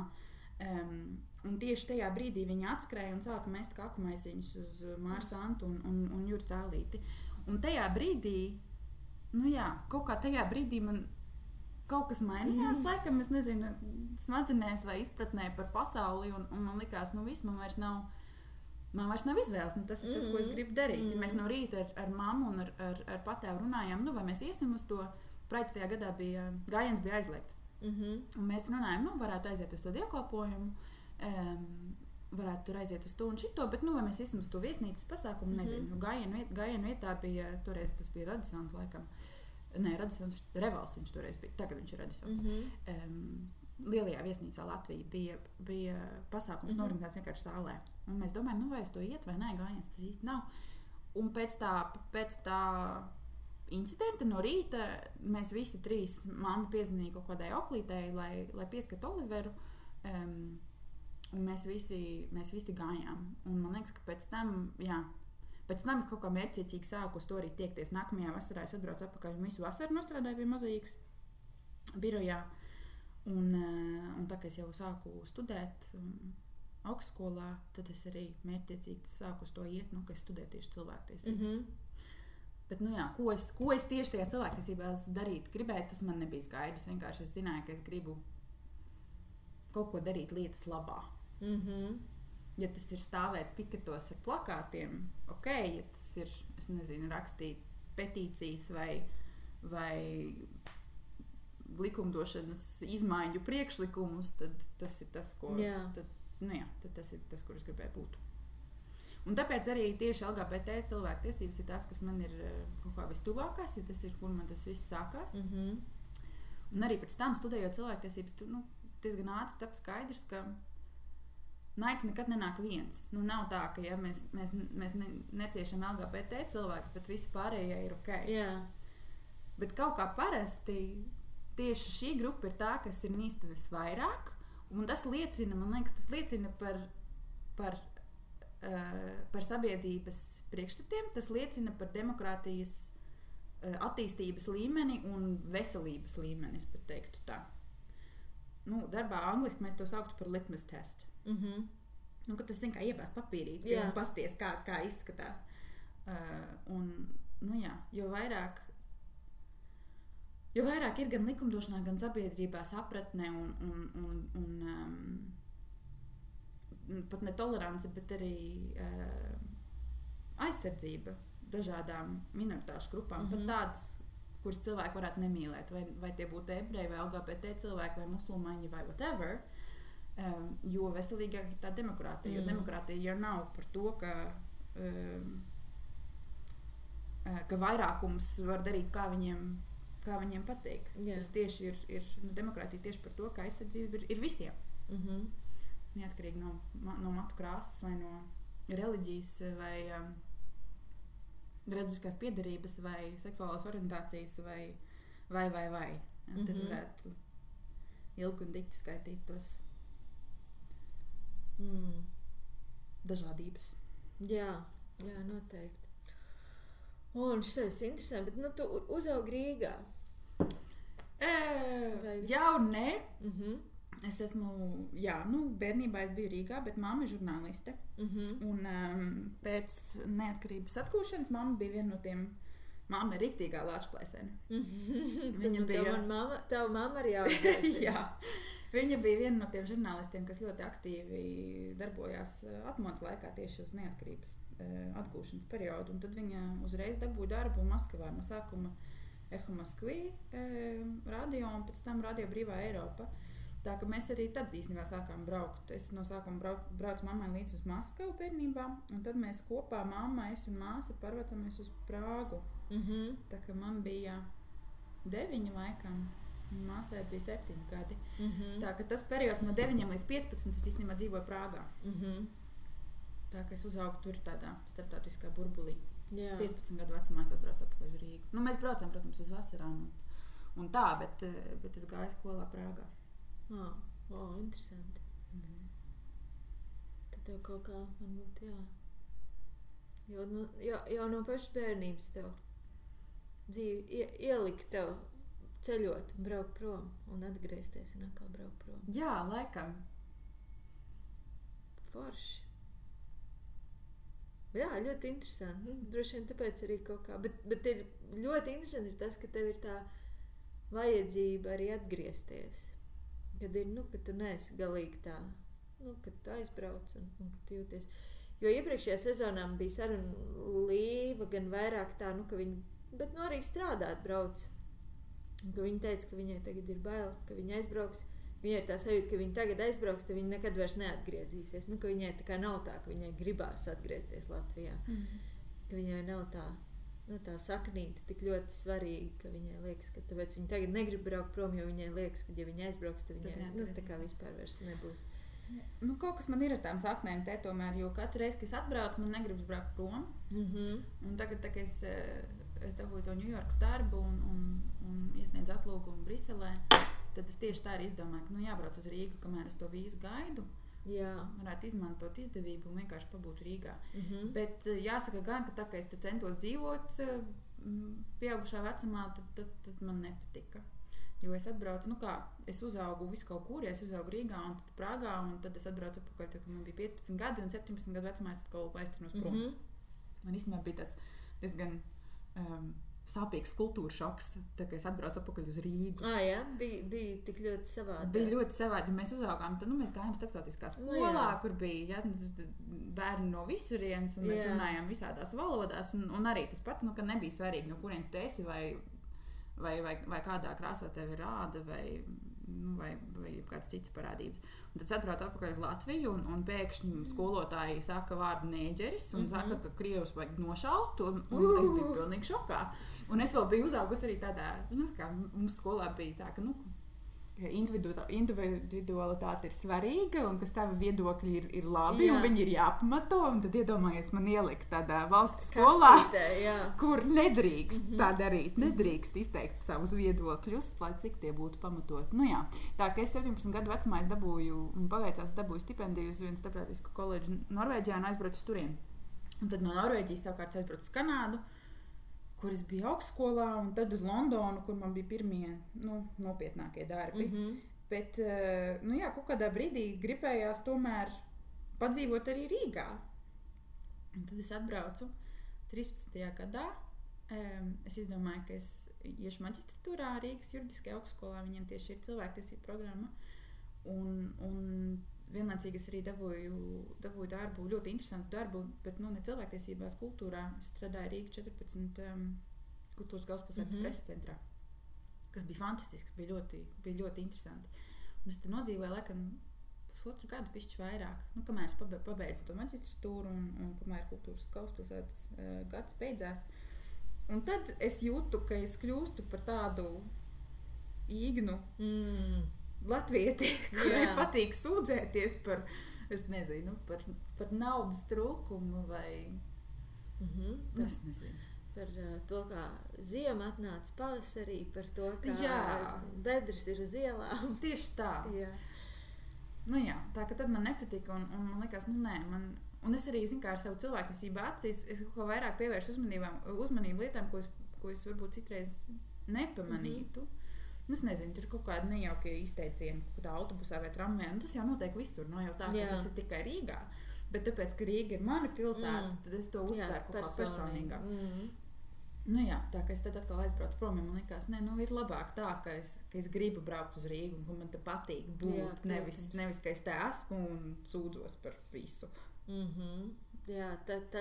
Un tieši tajā brīdī viņi atskrēja un sāka mest kakmaisiņus uz Māru Santu un Juru Cālīti. Un tajā brīdī, kaut kā tajā brīdī man kaut kas mainījās, laikam, es nezinu, smadzenēs vai izpratnē par pasauli, un man likās, viss, man vairs nav izvēles, tas ir tas, ko es gribu darīt. Ja mēs no rīta ar mammu un ar patēvu runājām, vai mēs iesim uz to. Praeitajā gadā gājiens bija aizliegts. Un mēs runājām, varētu aiziet uz to dievkalpojumu, varētu tur aiziet uz to un šito, bet vai mēs iesim uz to viesnīcas pasākumu, nezinu. Gājienu vietā bija, toreiz tas bija Radisons laikam. Nē, Radisons, Revals viņš toreiz bija, tagad viņš ir Radisons. Lielajā viesnīcā Latvija bija pasākums norganizēts vienkārši stālē. Un mēs domājam, vai es to iet vai nē, gājiens tas īsti nav. Un pēc tā incidenta no rīta mēs visi 3, mamma piezvanīja kaut kādai oklītei, lai pieskat Oliveru, un mēs visi gājām. Un man liekas, ka pēc tam kaut kā mērķiecīgi sāku uz to arī tiekties. Nākamajā vasarā es atbraucu atpakaļ un visu vasaru nostrādāju pie Mozaīkas birojā. Un tā kā es jau sāku studēt augstskolā, tad es arī mērķiecīgi sāku uz to iet, ka es studēju tieši cilvēktiesības. Bet, ko es tieši tajās cilvēktiesībās darīt gribēju, tas man nebija skaidrs. Vienkārši es zināju, ka es gribu kaut ko darīt lietas labā. Ja tas ir stāvēt piketos ar plakātiem, ja tas ir, es nezinu, rakstīt petīcijas vai likumdošanas izmaiņu priekšlikumus, tad tas ir tas, tad tas ir tas, kur es gribēju būt. Un tāpēc arī tieši LGBT cilvēku tiesības ir tās, kas man ir kaut kā vistuvākās, jo tas ir, kur man tas viss sākās. Un arī pēc tam studējot cilvēktiesības, diezgan ātri tap skaidrs, ka naids nekad nenāk viens. Nav tā, ka mēs neciešam LGBT cilvēkus, bet visi pārējie ir ok. Yeah. Bet kaut kā parasti tieši šī grupa ir tā, kas ir mīsta visvairāk, un tas liecina, man liekas, par sabiedrības priekšstatiem, tas liecina par demokrātijas attīstības līmeni un veselības līmeni, es pat teiktu tā. Darbā angliski mēs to sauktu par litmus test. Kad tas, kā iebāzt papīrīti un pasties, kā izskatās. Jo vairāk ir gan likumdošanā, gan sabiedrībā sapratne un pat ne tolerance, bet arī aizsardzība dažādām minoritāšu grupām. Pat tādas, kuras cilvēki varētu nemīlēt, vai tie būtu ebreji, vai LGBT cilvēki, vai musulmaņi, vai whatever, jo veselīgāk ir tā demokrātija, jo demokrātija jau nav par to, ka vairākums var darīt, kā viņiem patīk. Jā. Tas tieši ir demokrātija tieši par to, ka aizsardzība ir visiem. Neatkarīgi no matu krāsas vai no reliģijas vai reliģiskās piederības vai seksuālās orientācijas vai. Tad varētu ilgi un dikti skaitīt tos dažādības. Jā, noteikti. Un šis ir interesanti, bet tu uzaugi Rīgā? Jā un nē. Es esmu, bērnībā es biju Rīgā, bet mamma ir žurnāliste. Un pēc neatkarības atkūšanas mamma bija viena no tiem, mamma ir riktīgā lāčplēsene. Viņa bija... Tava mamma arī augstēcina. Jā. Viņa bija viena no tiem žurnālistiem, kas ļoti aktīvi darbojās atmodas laikā tieši uz neatkarības atgūšanas periodu. Un tad viņa uzreiz dabūja darbu Maskavā no sākuma Eho Moskvī radio un pēc tam Radio Brīvā Eiropa. Tā ka mēs arī tad īstenībā sākām braukt. Es no sākuma braucu mammai līdz uz Maskavu bērnībā, un tad mēs kopā, mamma, es un māsa, pārvācāmies uz Prāgu. Tā ka man bija 9 laikam. Māsai bija 7 gadi. Tā ka tas periods no 9 līdz 15 es īstenībā dzīvoju Prāgā. Tā ka es uzaugu tur tādā starptautiskā burbulī. Jā. 15 gadu vecumā es atbraucu atpakaļ uz Rīgu. Mēs braucām, protams, uz vasarām un tā, bet es gāju skolā Prāgā. Interesanti. Tad tev kaut kā man būtu jau no pašas bērnības tev dzīvi ielikt tev ceļot un braukt prom un atgriezties un atkal braukt prom. Jā, laikam. Forši. Jā, ļoti interesanti. Droši vien tāpēc arī kaut kā. Bet ir ļoti interesanti ir tas, ka tev ir tā vajadzība arī atgriezties. Kad ir, ka tu neesi galīgi tā, kad tu aizbrauc un kad tu jūties. Jo iepriekšējā sezonā bija saruna Līva gan vairāk tā, ka viņa, bet arī strādāt brauc. Un ka viņa teica, ka viņai tagad ir bail, ka viņa aizbrauks. Viņai tā sajūta, ka viņa tagad aizbrauks, tad viņa nekad vairs neatgriezīsies. Ka viņai tā kā nav tā, ka viņai gribās atgriezties Latvijā. Ka viņai nav tā saknīte tik ļoti svarīga, ka viņai liekas, ka tāpēc viņa tagad negrib braukt prom, jo viņai liekas, ka ja viņa aizbrauks, tad viņai tā kā vispār vairs nebūs. Kaut kas man ir ar tām saknēm te tomēr, jo katru reizi, kad es atbraucu, man negribas braukt prom. Un tagad, kad es dabūju to Ņujorkas darbu un iesniedzu atlūgumu Briselē, tad es tieši tā arī izdomāju, ka jābrauc uz Rīgu, kamēr es to vīzu gaidu. Jā. Varētu izmantot izdevību un vienkārši pabūt Rīgā. Bet jāsaka gan, ka tā, ka es te centos dzīvot pieaugušā vecumā, tad man nepatika. Jo es atbraucu, es uzaugu visu kaut kur, es uzaugu Rīgā un tad Prāgā, un tad es atbraucu atpakaļ, kad man bija 15 gadi un 17 gadu vecumā es atkal aizturnos prom. Man īstenībā bija tāds diezgan sāpīgs kultūra šoks, tā kā es atbraucu atpakaļ uz Rīgu. Jā, bija tik ļoti savādi. Bija ļoti savādi, mēs uzaugām, tad mēs gājām starptautiskā skolā, kur bija bērni no visurienes, un mēs runājām visādās valodās, un arī tas pats, ka nebija svarīgi, no kurienes tu esi, vai kādā krāsā tevi rāda, vai kāds cits parādības. Un tad atbraucu atpakaļ uz Latviju, un pēkšņi skolotāji saka vārdu nēģeris, un saka, ka krievus vajag nošaut, un es biju pilnīgi šokā. Un es vēl biju uzaugusi arī tādā, kā mums skolā bija tā, ka, individualitāte ir svarīga, un ka savi viedokļi ir labi, un viņi ir jāpamato, un tad iedomājies man ielikt tādā valsts skolā, kur nedrīkst tā darīt, nedrīkst izteikt savus viedokļus, lai cik tie būtu pamatot. Tā ka es 17 gadu vecumā dabūju stipendiju uz vienu starptautisku koledžu Norvēģijā un aizbraucu uz turien. Un tad no Norvēģijas savukārt aizbraucu uz Kanādu, kur es biju augstskolā, un tad uz Londonu, kur man bija pirmie, nopietnākie darbi. Bet, kaut kādā brīdī gribējās tomēr padzīvot arī Rīgā. Un tad es atbraucu 13. gadā. Es izdomāju, ka es iešu maģistratūrā Rīgas juridiskajā augstskolā, viņiem tieši ir cilvēktiesība programma. Un vienlaicīgi es arī dabūju darbu, ļoti interesantu darbu, bet ne cilvēktiesībās, kultūrā. Es strādāju Rīga 14 Kultūras galvaspilsētas preses centrā, kas bija fantastisks, bija ļoti interesanti. Un es te nodzīvoju, laikam, pusotru gadu pišķi vairāk, kamēr es pabeidzu to maģistratūru un kamēr Kultūras galvaspilsētas gads beidzās. Un tad es jūtu, ka es kļūstu par tādu īgnu latvieti, kurai patīk sūdzēties par, es nezinu, par naudas trūkumu vai... Es nezinu. Par to, kā ziema atnāca pavasarī, par to, kā bedres ir uz ielām. Tieši tā. Jā. Tā ka tad man nepatika un man likās, un es arī, zinu, kā ar savu cilvēktiesību acīs, es kaut ko vairāk pievēršu uzmanību lietām, ko es varbūt citreiz nepamanītu. Es nezinu, tur ir kaut kādi nejaukie izteicieni, kaut kādā autobusā vai tramvajā, tas jau notiek visur, jau tā, ka tas ir tikai Rīgā. Bet tāpēc, ka Rīga ir mana pilsēta, tad es to uztvēru kaut kā personīgāk. Tā, ka es tad atkal aizbraucu prom, man likās, ir labāk tā, ka es gribu braukt uz Rīgu un ka man te patīk būt, nevis, ka es te esmu un sūdzos par visu. Jā,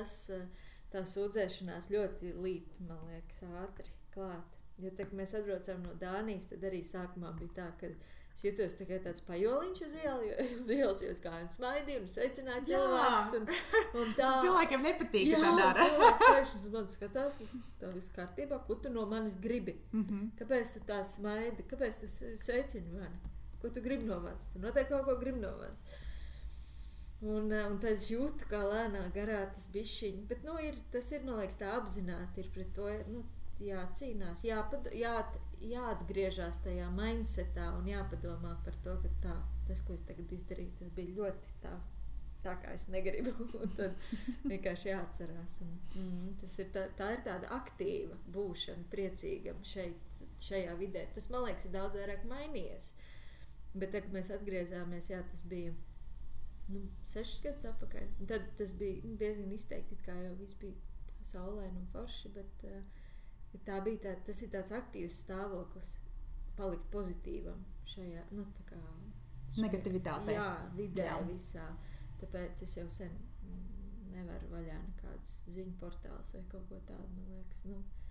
tā sūdzēšanās ļoti līp, man liekas, ātri klāt. Jo tā, kad mēs atbraucām no Dānijas, tad arī sākumā bija tā, ka es jutos tikai tāds pajoliņš uz ielas, jo es gāju un smaidīju un secināju cilvēkus. Un tā. Cilvēkiem nepatīk, ka tā dara. Jā, cilvēki priekš uz mani skatās, tā viss kārtībā, ko tu no manis gribi? Kāpēc tu tā smaidi? Kāpēc tu sveicini mani? Ko tu gribi no manis? Tu noteikti kaut ko gribi no manis. Un tad es jūtu, kā lēnā garā tas bišķiņ. Bet, tas ir, man liekas, tā apzināti ir pret to, jācīnās, jāatgriežās tajā mindsetā un jāpadomā par to, ka tas, ko es tagad izdarīju, tas bija ļoti tā kā es negribu, un tad vienkārši jāatcerās. Tā ir tāda aktīva būšana, priecīgam šajā vidē. Tas, man liekas, ir daudz vairāk mainījies. Bet, kad mēs atgriezāmies, tas bija 6 gadus atpakaļ. Tad tas bija diezgan izteikti, kā jau viss bija tā saulaini un forši, bet tas ir tāds aktīvs stāvoklis, palikt pozitīvam šajā, negativitātei. Jā, vidē visā. Tāpēc es jau sen nevaru vaļā nekādus ziņu portālus vai kaut ko tādu, man liekas,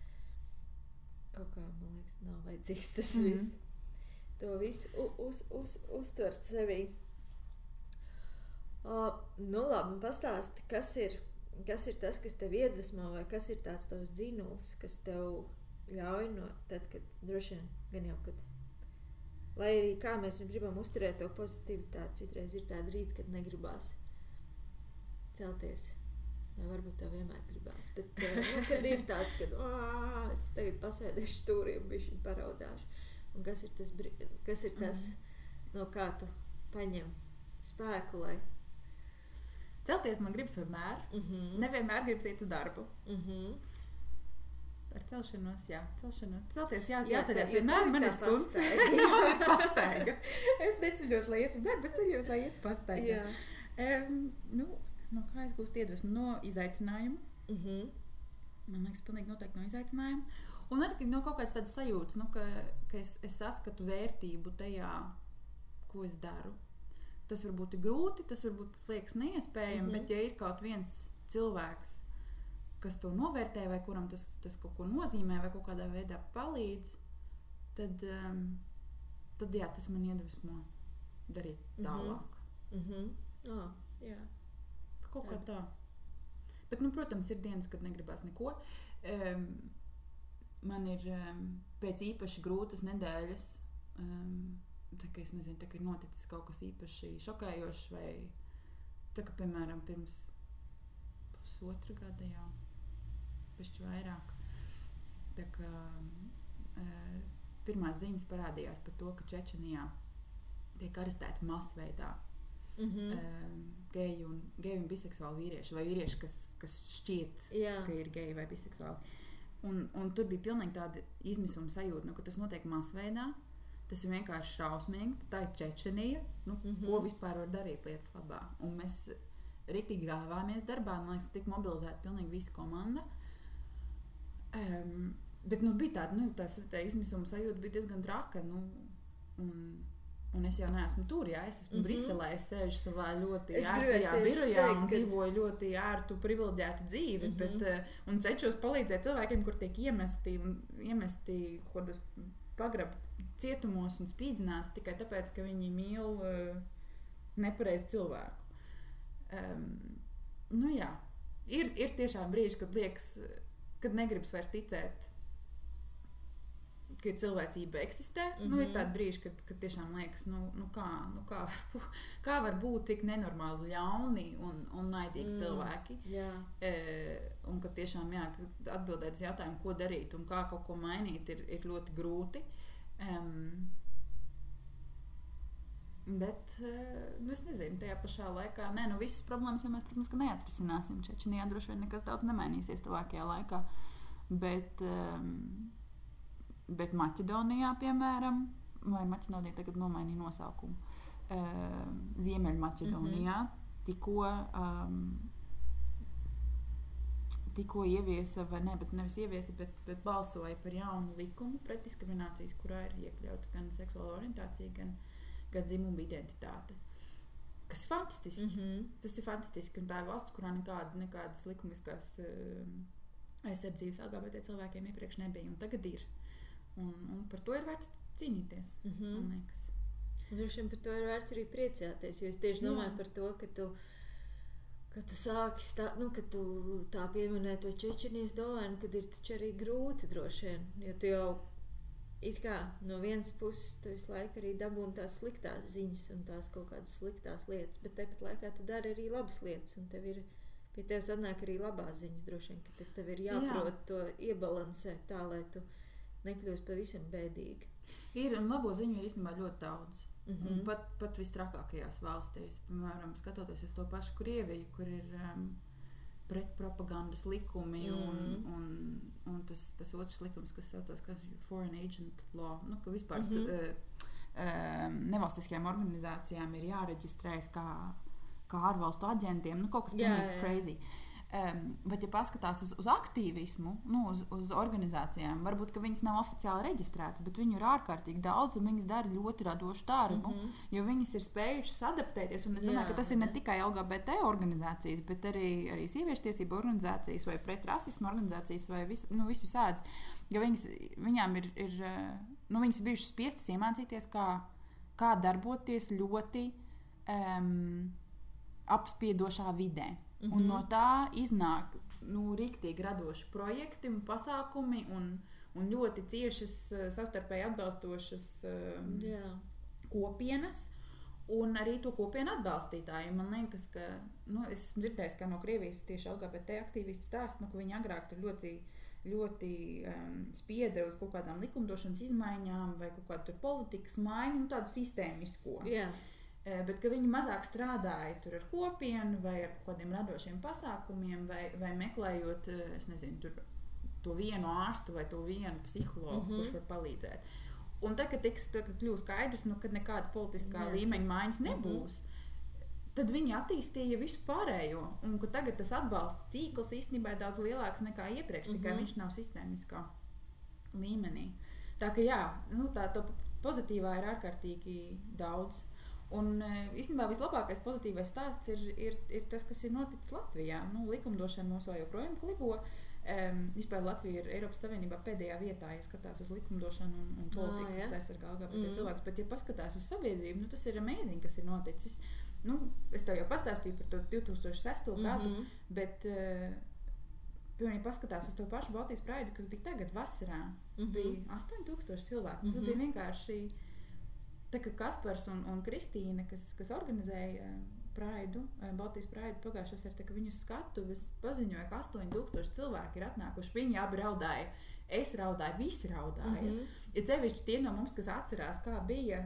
kaut kā, man liekas, nav vajadzīgs tas viss. To visu uztvert sevī. Labi, pastāsti, kas ir tas, kas tev iedvesmo, vai kas ir tāds tavs dzinuls, kas tev ļauj tad, kad droši vien, gan jau, kad, lai arī kā mēs gribam uzturēt to pozitivitāti, citreiz ir tāda rīta, kad negribās celties, vai varbūt tev vienmēr gribās, bet, kad ir tāds, kad, es tagad pasēdēšu stūrī un bišķiņ paraudāšu, un kas ir tas, no kā tu paņem spēku, lai celties man gribas vienmēr. Nevienmēr gribas iet uz darbu. Ar celšanos, celties, jāceļās vienmēr. Man ir suns. Man ir pastaiga. Es neceļos, lai iet uz darbu, es ceļos, lai iet pastaiga. No kā es gūstu iedvesmu? No izaicinājuma. Man liekas, pilnīgi noteikti no izaicinājuma. Un atkarīgi no kaut kādas tādas sajūtas, ka es saskatu vērtību tajā, ko es daru. Tas varbūt ir grūti, tas varbūt liekas neiespējami, bet ja ir kaut viens cilvēks, kas to novērtē vai kuram tas kaut ko nozīmē vai kaut kādā veidā palīdz, tad jā, tas man iedvesmo darīt tālāk. Jā. Kaut kā tā. Bet, protams, ir dienas, kad negribās neko. Man ir pēc īpaši grūtas nedēļas, tā kā es nezinu, tā kā ir noticis kaut kas īpaši šokējošs vai tā kā, piemēram, pirms pusotru gada jau, pišķi vairāk. Tā kā pirmās ziņas parādījās par to, ka Čečenijā tiek arestēti masveidā geju un biseksuāli vīrieši vai vīrieši, kas šķiet, ka ir geji vai biseksuāli. Un tur bija pilnīgi tāda izmisuma sajūta, ka tas notiek masveidā. Tas ir vienkārši šausmīgi, tā ir Čečenija, ko vispār var darīt lietas labā. Un mēs riktīgi grāvāmies darbā, man liekas, tik mobilizēta pilnīgi visa komanda. Bet bija tāda, tā izmisuma sajūta bija diezgan traka, un Un es jau neesmu tur, jā, es esmu Briselē, es sēžu savā ļoti ērtajā birojā un dzīvoju ļoti ērtu, privileģētu dzīvi, bet, un cenšos palīdzēt cilvēkiem, kur tiek iemesti kādos pagrabu cietumos un spīdzināti tikai tāpēc, ka viņi mīl nepareizu cilvēku. Nu jā, ir tiešām brīži, kad liekas, kad negribas vairs ticēt, ka cilvēcība eksistē. Ir tādi brīži, kad tiešām liekas, kā var būt tik nenormāli ļauni un naidīgi cilvēki. Un ka tiešām, jā, atbildēt uz jautājumu, ko darīt un kā kaut ko mainīt, ir ļoti grūti. Bet, es nezinu, tajā pašā laikā, visas problēmas jau mēs, protams, ka neatrisināsim. Čečenijā droši vien nekas daudz nemainīsies tuvākajā laikā. Bet Maķedonijā, piemēram, vai Maķedonija tagad nomainīja nosaukumu, Ziemeļmaķedonijā tikko ieviesa, vai ne, bet nevis ieviesa, bet balsoja par jaunu likumu pret diskriminācijas, kurā ir iekļauts gan seksuāla orientācija, gan dzimuma identitāte. Kas ir fantastiski. Tas ir fantastiski, un tā ir valsts, kurā nekādas likumiskās aizsardzības LGBT cilvēkiem iepriekš nebija, un tagad ir. Un par to ir vērts cīnīties, man liekas. Droši vien par to ir vērts arī priecāties, jo es tieši domāju par to, ka tu sāki ka tu tā pieminēji to Čečenijas domāju, kad ir taču arī grūti droši vien, jo tu jau it kā no vienas puses tu visu laiku arī dabūni tās sliktās ziņas un tās kaut kādas sliktās lietas, bet tepat laikā tu dari arī labas lietas, un pie tevis atnāk arī labās ziņas droši vien, ka tev ir jāprot to iebalansēt tā, lai tu nekļūst pavisam bēdīgi. Ir, un labo ziņu ir īstenībā ļoti daudz. Un pat vistrakākajās valstīs, piemēram, skatoties uz to pašu Krieviju, kur ir pretpropagandas likumi un tas otrs likums, kas saucās kā Foreign Agent Law, ka vispār nevalstiskajām organizācijām ir jāreģistrējas kā ārvalstu aģentiem, kaut kas pilnīgi crazy. Bet, ja paskatās uz aktīvismu, uz organizācijām, varbūt, ka viņas nav oficiāli reģistrētas, bet viņu ir ārkārtīgi daudz un viņas dara ļoti radošu darbu, jo viņas ir spējušas adaptēties, un es domāju, ka tas ir ne tikai LGBT organizācijas, bet arī sieviešu tiesību organizācijas vai pret rasismu organizācijas vai visādas, jo viņām ir viņas bijušas spiestas iemācīties, kā darboties ļoti apspiedošā vidē. Un no tā iznāk riktīgi radoši projekti un pasākumi un ļoti ciešas savstarpēji atbalstošas kopienas un arī to kopienu atbalstītāji. Man liekas, ka es esmu dzirdējis, ka no Krievijas tieši LGBT aktīvisti stāst, ka viņi agrāk tur ļoti spieda uz kaut kādām likumdošanas izmaiņām vai kaut kādu politikas maiņu, tādu sistēmisko. Bet ka viņi mazāk strādāja tur ar kopienu vai ar kādiem radošiem pasākumiem vai meklējot, es nezinu, tur to vienu ārstu vai to vienu psihologu, kurš var palīdzēt. Un tad, kad kļūst skaidrs, kad nekāda politiskā līmeņa maiņas nebūs, tad viņi attīstīja visu pārējo. Un ka tagad tas atbalsta tīkls īstenībā ir daudz lielāks nekā iepriekš, tikai viņš nav sistēmiskā līmenī. Tā ka jā, tā pozitīvā ir ārkārtīgi daudz. Un īstenībā vislabākais pozitīvais stāsts ir tas, kas ir noticis Latvijā. Likumdošana mums vēl joprojām klibo. Vispār Latvija ir Eiropas Savienībā pēdējā vietā, ja skatās uz likumdošanu un politiku, kas aizsargā LGBT cilvēkus. Bet, ja paskatās uz sabiedrību, tas ir amazing, kas ir noticis. Es tev jau pastāstīju par to 2006. Gadu, bet, piemēram, paskatās uz to pašu Baltijas Praidu, kas bija tagad vasarā, bija 8000 cilvēku. Tas bija vienkārši... Tā kā Kaspars un Kristīne, kas organizēja Praidu, Baltijas Praidu pagājušā vasarā, ka viņu skatuves paziņoja, ka 8000 cilvēki ir atnākuši. Viņi abi raudāja, es raudāju, visi raudāja. Ja cevišķi tie no mums, kas atcerās, kā bija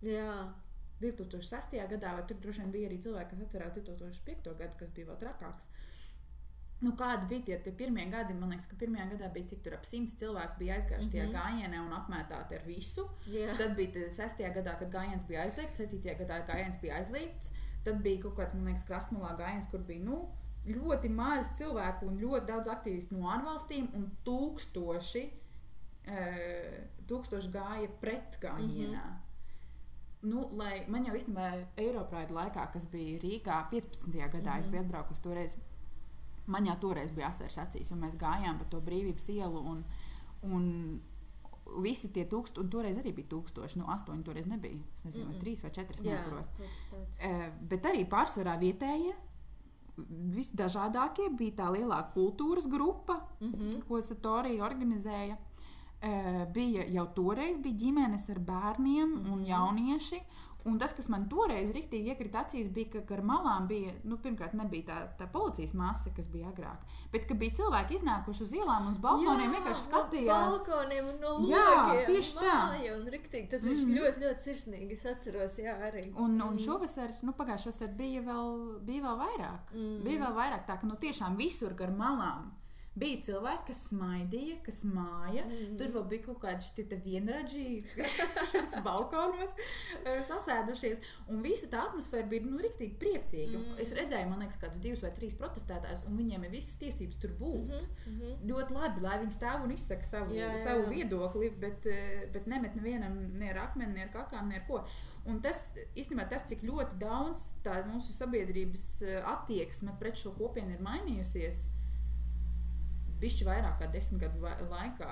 2006. Gadā, vai tur droši vien bija arī cilvēki, kas atcerās 2005. Gadu, kas bija vēl trakāks. Kādi bija tie pirmie gadi? Man liekas, ka pirmajā gadā bija cik tur ap 100 cilvēku bija aizgājuši tajā gājienē un apmētāti ar visu. Tad bija 6. gadā, kad gājiens bija aizliegts, 7. gadā gājiens bija aizliegts. Tad bija kaut kāds, man liekas, Krasnodarbā gājiens, kur bija ļoti maz cilvēku un ļoti daudz aktīvistu no ārvalstīm un tūkstoši gāja pret gājienā. lai man jau īstenībā Eiropride laikā, kas bija Rīgā 15. gadā, es biju atbraukusi toreiz, man jau toreiz bija asaras acīs, un mēs gājām pa to Brīvības ielu, un visi tie un toreiz arī bija 1000, 8 toreiz nebija, es nezinu, vai 3 vai 4, neatceros. Bet arī pārsvarā vietējie, visdažādākie, bija tā lielā kultūras grupa, ko Satori organizēja. Bija jau toreiz bija ģimenes ar bērniem un jaunieši, un tas, kas man toreiz riktīgi iekrita acīs, bija, ka ar malām bija, pirmkārt nebija tā policijas masa, kas bija agrāk, bet ka bija cilvēki iznākuši uz ielām un uz balkoniem vienkārši skatījās. Balkoniem un no logiem. Jā, tieši tā. Māja, un riktīgi, tas viņš ļoti, ļoti sirsnīgi, es atceros, jā, arī. Un šovasar, pagājušajā vasar bija vēl vairāk. Bija vēl vairāk tā, ka tiešām visur gar malām bija cilvēki, kas smaidīja, kas māja. Tur vēl bija kaut kādi šitie vienradži, kas balkonos sasēdušies. Un visa tā atmosfēra bija riktīgi priecīga. Es redzēju, man liekas, kādus 2 vai 3 protestētājus, un viņiem ir visas tiesības tur būt. Ļoti labi, lai viņi stāv un izsaka savu viedokli, bet nemet nevienam ne ar akmeni, ne ar kakām, ne ar ko. Un tas, īstenībā, cik ļoti daudz tā mūsu sabiedrības attieksme pret šo kopienu ir mainījusies, bišķi vairāk kā 10 gadu laikā,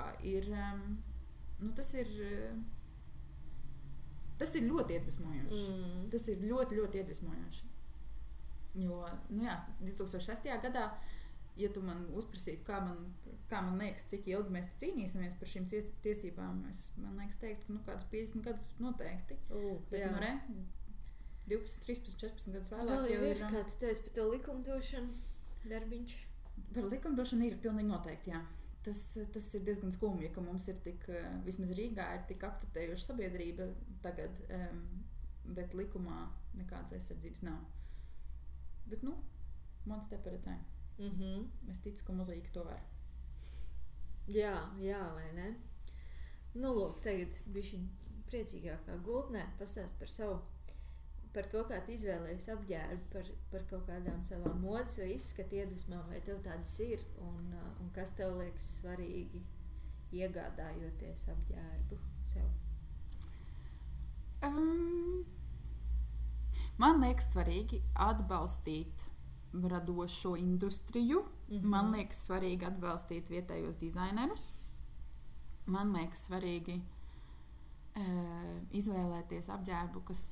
tas ir ļoti iedvesmojoši. Tas ir ļoti, ļoti iedvesmojoši. Jo, 2006. gadā, ja tu man uzprasītu, kā man liekas, cik ilgi mēs cīnīsimies par šīm tiesībām, man liekas teikt, kādus 50 gadus noteikti. Bet, 12, 13, 14 gadus vēlāk vēl jau ir. Kā tu teici par to likumdošanu darbiņš? Par likumdošanu ir pilnīgi noteikti, jā. Tas ir diezgan skumji, ka mums ir tik, vismaz Rīgā ir tik akceptējuša sabiedrība tagad, bet likumā nekādas aizsardzības nav. Bet, one step at a time. Es ticu, ka mozaīka to var. Jā, vai ne? Lūk, tagad bišķiņ priecīgākā gultnē pastāst par to, kā tu izvēlējies apģērbu, par kaut kādām savām modes vai izskatu iedvesmām, vai tev tādas ir, un kas tev liekas svarīgi iegādājoties apģērbu sev? Man liekas svarīgi atbalstīt radošo industriju. Man liekas svarīgi atbalstīt vietējos dizainerus. Man liekas svarīgi izvēlēties apģērbu, kas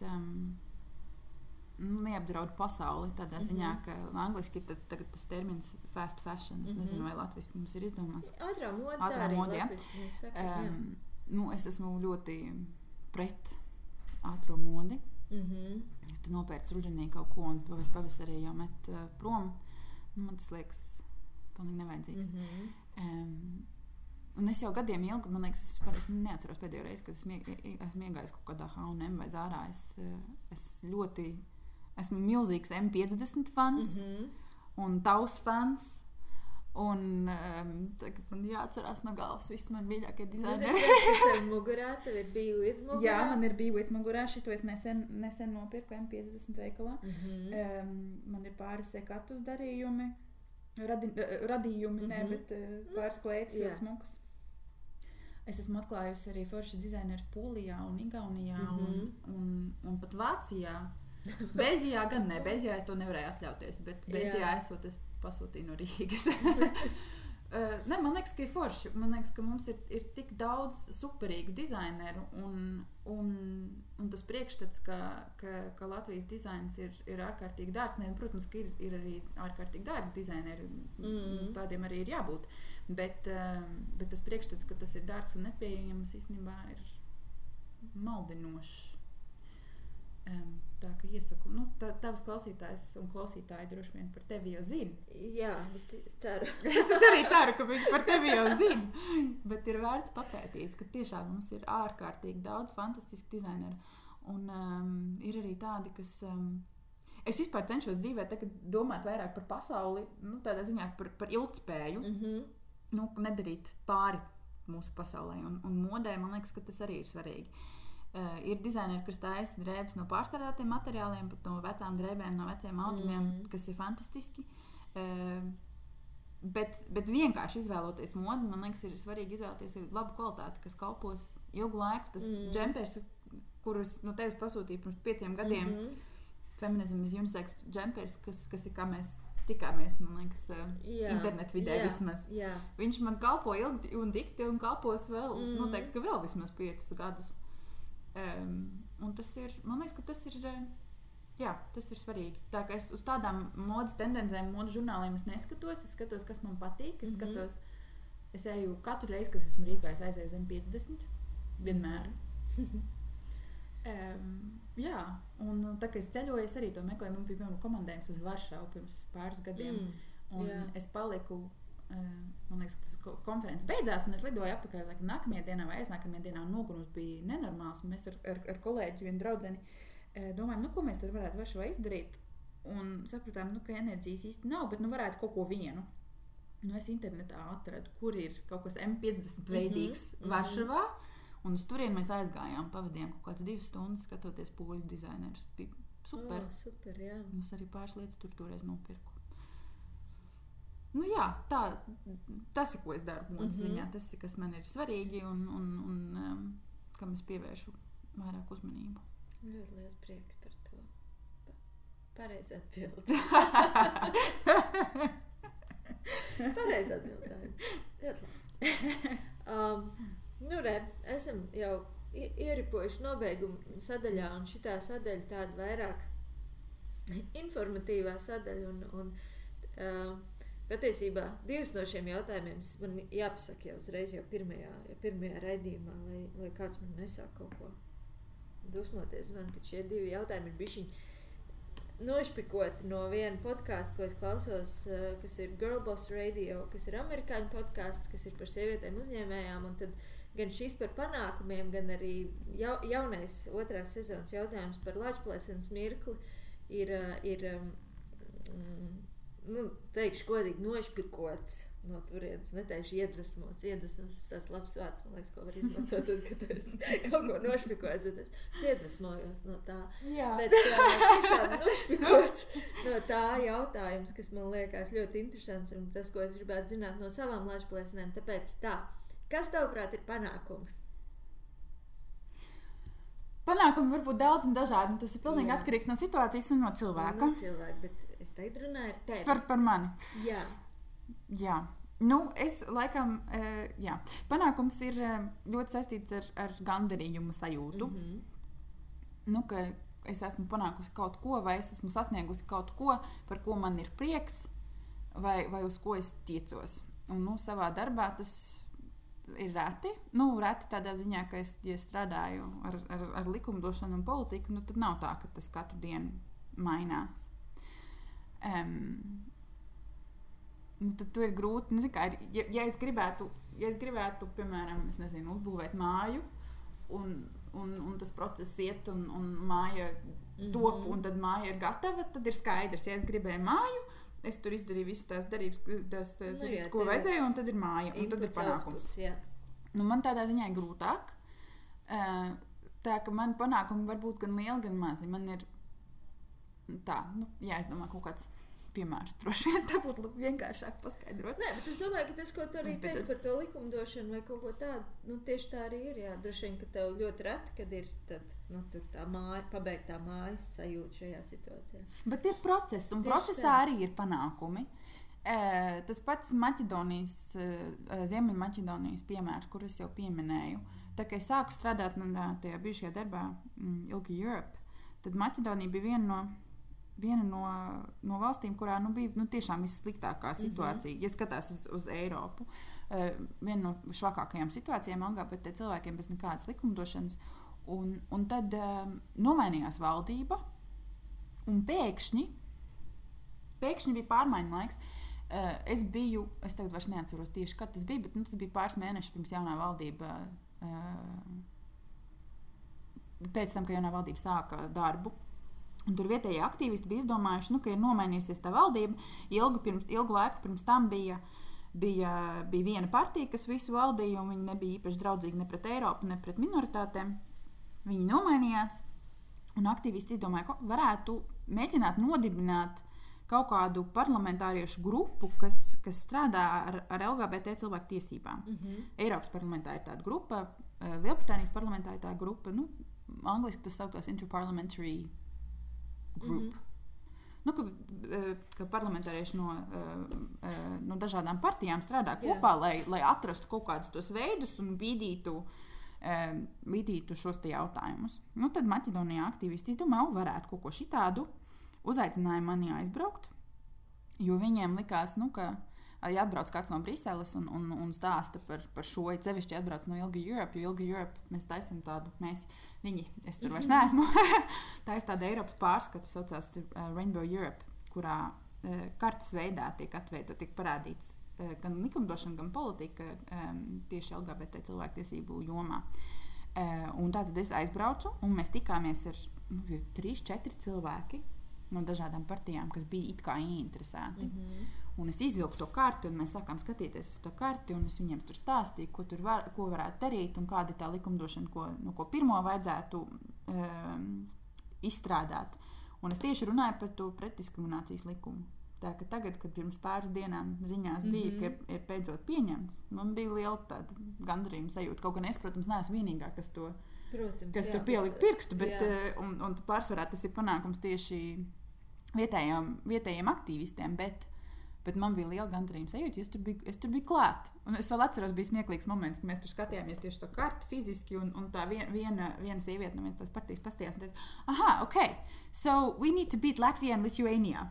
neapdraud pasauli tādā ziņā, ka angliski tagad tas termins fast fashion, es nezinu, vai latviski mums ir izdomāts. Ātrā mode, jā. Es esmu ļoti pret ātro modi. Ja tu nopērc rudenī kaut ko un pavasarī jau met prom, man tas liekas pilnīgi nevajadzīgs. Un es jau gadiem ilgi, man liekas, es neatceros pēdējo reizi, kad esmu iegājis kaut kādā H&M vai Zārā. Esmu milzīgs M50 fans un Taus fans. Un tagad man jāatcerās no galvas visi man mīļākie dizaineri. Tas tev mugurā, tev ir Be With mugurā? Jā, man ir Be With mugurā. Šito es nesen nopirku M50 veikalā. Man ir pāris ekatus darījumi. Radījumi, bet pāris klētas ļoti smukas. Es esmu atklājusi arī foršas dizainerus Polijā un Igaunijā un pat Vācijā. Beļģijā gan ne, Beļģijā es to nevarēju atļauties, bet Beļģijā es pasūtīju no Rīgas. Man liekas, ka ir forši. Man liekas, ka mums ir tik daudz superīgu dizaineru un tas priekšstats, ka Latvijas dizains ir ārkārtīgi dārgs. Protams, ka ir arī ārkārtīgi dārgi dizaineri, tādiem arī ir jābūt. Bet tas priekšstats, ka tas ir dārgs un nepieejams, īstenībā ir maldinošs. Tā ka iesaku, tavs klausītājs un klausītāji droši vien par tevi jau zina. Jā, es ceru. Es arī ceru, ka viņi par tevi jau zina. Bet ir vērts papētīt, ka tiešām mums ir ārkārtīgi daudz fantastisku dizaineru. Un ir arī tādi, kas... es vispār cenšos dzīvē tagad domāt vairāk par pasauli, tādā ziņā par ilgtspēju. Nedarīt pāri mūsu pasaulē. Un modē, man liekas, ka tas arī ir svarīgi. Ir dizaineri, kas taisa drēbes no pārstrādātiem materiāliem, pat no vecām drēbēm, no veciem audumiem, kas ir fantastiski. Bet vienkārši izvēloties modi, man liekas, ir svarīgi izvēlēties labu kvalitāti, kas kalpos ilgu laiku. Tas džempers, kurus no tevis pasūtīju pirms 5 gadiem. Feminism is unisex džempers, kas ir kā mēs tikāmies, man liekas, internetu vidē vismaz. Jā. Viņš man kalpo ilgi un dikti un kalpos vēl, noteikti, ka vēl vismaz 5 gadus. Un tas ir, man liekas, ka tas ir, jā, tas ir svarīgi. Tā kā es uz tādām modas tendencēm, modas žurnāliem es neskatos, es skatos, kas man patīk, es skatos, es eju katru reizi, kas esmu Rīgā, es aizēju zem 50, vienmēr. Jā, un tā kā es ceļoju, es arī to meklēju, man bija piemēram komandējums uz Varšavu pirms pāris gadiem, un es paliku, man liekas, ka tas konferences beidzās, un es lidoju apakaļ, laikam, nākamajā dienā vai aiznākamajā dienā, un nogurums bija nenormāls, un mēs ar kolēģi vienu draudzeni domājam, ko mēs tad varētu Varšavā izdarīt, un sapratām, ka enerģijas īsti nav, bet varētu kaut ko vienu. Es internetā atradu, kur ir kaut kas M50 veidīgs Varšavā, un uz turieni mēs aizgājām, pavadījām kaut kāds 2 stundas skatoties poļu dizainerus. Bija super. Super, jā. Mums arī pāris lietas toreiz nopirku. Jā, tas ir, ko es daru modas ziņā. Tas ir, kas man ir svarīgi un kam es pievēršu vairāk uzmanību. Ļoti liels prieks par to. Pareizi atbildi. Pareizi atbildēju. Ļoti labi. Esam jau ieripojuši nobeigumu sadaļā, un šitā sadaļa tāda vairāk informatīvā sadaļa, un patiesībā 2 no šiem jautājumiem man jāpasaka jau uzreiz jau pirmajā raidījumā, lai kāds man nesāk kaut ko dusmoties man, ka šie 2 jautājumi ir bišķiņi nošpikoti no viena podkāsta, ko es klausos, kas ir Girlboss Radio, kas ir amerikāņu podkāsts, kas ir par sievietēm uzņēmējām, un tad gan šis par panākumiem, gan arī jaunais 2. sezonas jautājums par Latvijas mirkli ir teikšu godīgi nošpikots no turienes, neteikšu iedvesmots, tas labs vārds, man liekas, ko var izmantot, tad, kad tu esi kaut ko nošpikojis, bet es iedvesmojos no tā. Jā. Bet tiešām nošpikots no tā jautājums, kas man liekas ļoti interesants, un tas, ko es gribētu zināt no savām Latvijas, tāpēc tā. Kas tavuprāt ir panākumi? Panākumi var būt daudz un dažādi, un tas ir pilnīgi atkarīgs no situācijas un no cilvēka. No cilvēka, bet es tagad runāju ar tevi. Par mani. Jā. Jā. Es laikam, jā. Panākums ir ļoti saistīts ar gandarījumu sajūtu. Ka es esmu panākusi kaut ko, vai es esmu sasniegusi kaut ko, par ko man ir prieks, vai uz ko es tiecos. Un savā darbā tas ir reti. Reti tādā ziņā, ka ja strādāju ar likumdošanu un politiku, tad nav tā, ka tas katru dienu mainās. Tad tu ir grūti, ja es gribētu, piemēram, uzbūvēt māju, un tas process iet, un māja top, un tad māja ir gatava, tad ir skaidrs, ja es gribēju māju, es tur izdarīju visas tās darības, ko vajadzēja, un tad ir māja, un tad ir panākums. Man tādā ziņā ir grūtāk. Tā, ka man panākumi var būt gan lieli, gan mazi. Man ir tā, jāizdomā kaut kāds piemērs. Droši vien tā būtu vienkāršāk paskaidrot. Nē, bet es domāju, ka tas, ko tu arī teici par to likumdošanu vai kaut ko tādu, tieši tā arī ir, jā. Droši vien, ka tev ļoti reti, kad ir tad, tur tā māja, pabeigtā mājas sajūta šajā situācijā. Bet ir process, un tieši procesā arī ir panākumi. Tas pats Ziemeļmaķedonijas piemērs, kur es jau pieminēju. Tā kā es sāku strādāt tajā bijušajā darbā Ilgi Europe, tad Maķedonija bija viena no valstīm, kurā bija tiešām vissliktākā situācija, ja skatās uz Eiropu. Viena no švakākajām situācijām LGBT cilvēkiem bez nekādas likumdošanas. Un tad nomainījās valdība, un pēkšņi bija pārmaiņu laiks. Es tagad vairs neatceros tieši, kad tas bija, bet tas bija pāris mēnešus pirms jaunā valdība, pēc tam, ka jaunā valdība sāka darbu. Un tur vietējie aktīvisti bija izdomājuši, ka ir nomainījusies tā valdība. Ilgu laiku pirms tam bija viena partija, kas visu valdīja, un viņi nebija īpaši draudzīgi ne pret Eiropu, ne pret minoritātēm. Viņi nomainījās, un aktīvisti izdomāja, ka varētu mēģināt nodibināt kaut kādu parlamentāriešu grupu, kas strādā ar LGBT cilvēku tiesībām. Eiropas parlamentā ir tāda grupa, Lielbritānijas parlamentā ir tāda grupa, angliski tas sauktos interparliamentary group. Nu, ka parlamentārieši no dažādām partijām strādā kopā, lai atrastu kaut kādus tos veidus un bīdītu šos te jautājumus. Nu, tad Maķedonijā aktīvisti, es domāju, varētu kaut ko šitādu uzaicinājumu mani aizbraukt, jo viņiem likās, nu, ka ja atbrauc kāds no Briseles un stāsta par šo, cevišķi atbrauc no Ilga Europe, jo Ilga Europe mēs taisam tādu, es tur vairs neesmu, tais tāda Eiropas pārskatu, saucās Rainbow Europe, kurā kartas veidā tiek parādīts gan likumdošana, gan politika tieši LGBT cilvēktiesību jomā. Un tātad es aizbraucu, un mēs tikāmies ar 3-4 cilvēki no dažādām partijām, kas bija it kā ieinteresēti. Un es izvilku to karti, un mēs sākām skatīties uz to karti, un es viņiem tur stāstīju, ko varētu darīt, un kāda ir tā likumdošana, ko pirmo vajadzētu izstrādāt. Un es tieši runāju par to pretdiskriminācijas likumu. Tā ka tagad, kad pirms pāris dienām ziņās bija, ka ir beidzot pieņemts, man bija liela tāda gandarījuma sajūta. Kaut gan es, protams, neesmu vienīgā, kas tur pielika pirkstu, bet un pārsvarā tas ir panākums tieši vietējiem aktīvistiem, bet man bija liela gandarījuma sajūta, jo es tur biju klāt. Un es vēl atceros, bija smieklīgs moments, ka mēs tur skatījāmies tieši to karti fiziski, un tā viena sieviete no vienas tās partijas pastījās un teica, okay, so we need to beat Latvia and Lithuania.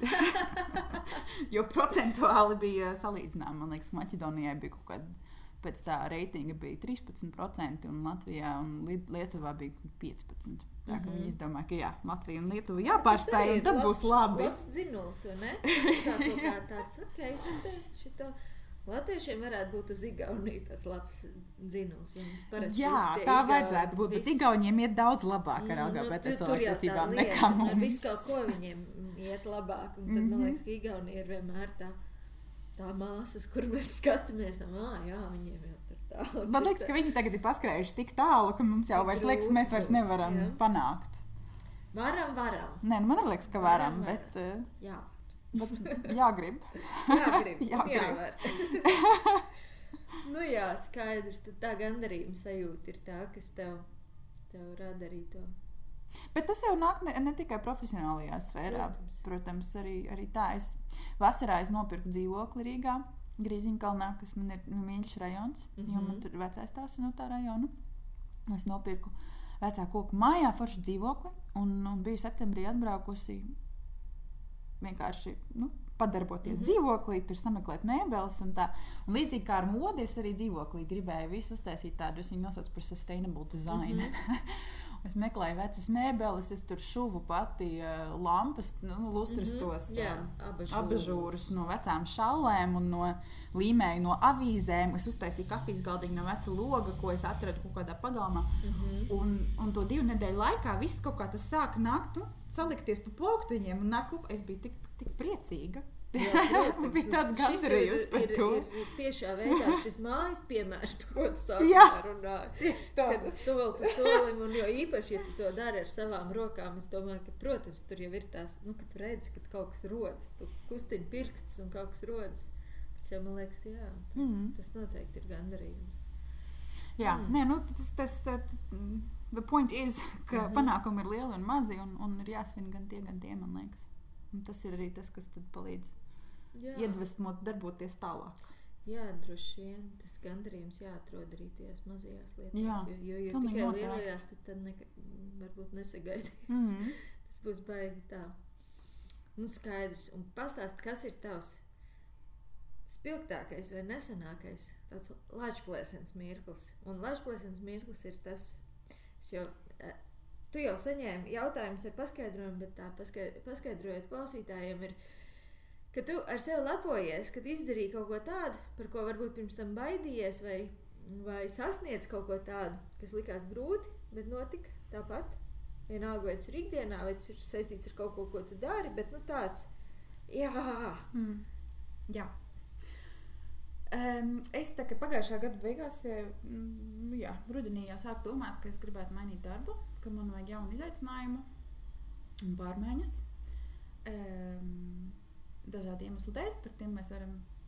Jo procentuāli bija salīdzinām. Man liekas, Maķedonijai bija kaut kāda, pēc tā reitinga bija 13%, un Latvijā un Lietuvā bija 15%. Tā ka viņi izdomā, ka Latvija un Lietuva jāpārspēj, un tad būs labi. Labs dzinuls, vai ne? Tā kaut kā tāds, šito latviešiem varētu būt uz Igauniju tas labs dzinuls. Tā vajadzētu būt, bet Igauniem iet daudz labāk ar LGBT cilvēktiesībām nekā mums. Viss kaut ko viņiem iet labāk, un tad man liekas, ka Igaunija ir vienmēr tā māsa, uz kur mēs skatāmies, viņiem jau tur tā. Man liekas, ka viņi tagad ir paskrējuši tik tālu, ka mums jau vairs liekas, ka mēs vairs nevaram panākt. Varam. Nē, man liekas, ka varam, bet jāgrib. Jāvar. Skaidrs, tad tā gandarījuma sajūta ir tā, kas tev rada arī to. Bet tas jau nāk ne tikai profesionālajā sfērā. Protams, arī tā. Vasarā es nopirku dzīvokli Rīgā, Grīziņkalnā, kas man ir mīļš rajons, jo man tur vecais tās no tā rajona. Es nopirku vecā koku mājā foršu dzīvokli un biju septembrī atbraukusi vienkārši, padarboties dzīvoklī, tur sameklēt mēbeles un tā. Un līdzīgi kā ar modi, es arī dzīvoklī gribēju visu uztaisīt tādu, es viņu nosaucu par sustainable design. Es meklēju vecas mēbeles, es tur šuvu pati lampas, lustras tos abažūrus no vecām šallēm un līmēju no avīzēm. Es uztaisīju kafijas galdiņu no veca loga, ko es atradu kaut kādā pagalmā. Un to 2 nedēļu laikā viss kaut kā tas sāka nākt, salikties pa plauktiņiem un nāk up. Es biju tik priecīga. Bija tāds gandarījums par to. Ir tiešā veidā šis mājas piemērs, par ko tu sākumā runāji. Tieši tā. Kad soli pa solim, un jo īpaši, ja tu to dari ar savām rokām, es domāju, ka, protams, tur jau ir tās, ka tu redzi, ka kaut kas rodas, tu kustini pirkstus un kaut kas rodas. Tas jau, man liekas, tas noteikti ir gandarījums. Jā, the point is, ka panākumi ir lieli un mazi, un ir jāsvin gan tie, man liekas. Un tas ir arī tas, kas tad palīdz iedvesmot darboties tālāk. Jā, droši vien tas gandarījums jāatrod arī tajās mazajās lietās, jo tikai lielajās tad varbūt nesagaidīs. Tas būs baigi tā. Skaidrs. Un pastāst, kas ir tavs spilgtākais vai nesenākais tāds Lačplēsens mirklis. Un Lačplēsens mirklis ir tas, tu jau saņēmi jautājumus ar paskaidrojumu, bet tā paskaidrojot klausītājiem ir, ka tu ar sevi lepojies, kad izdarīji kaut ko tādu, par ko varbūt pirms tam baidījies vai sasniedz kaut ko tādu, kas likās grūti, bet notika tāpat. Vienalga, vai tas ir ikdienā, vai tas ir saistīts ar kaut ko tu dari, bet tāds, Jā. Es tā kā pagājušā gada beigās, rudenī jau sāku domāt, ka es gribētu mainīt darbu, ka man vajag jaunu izaicinājumu un pārmaiņas. Dažādi iemesli dēļ, par tiem mēs varam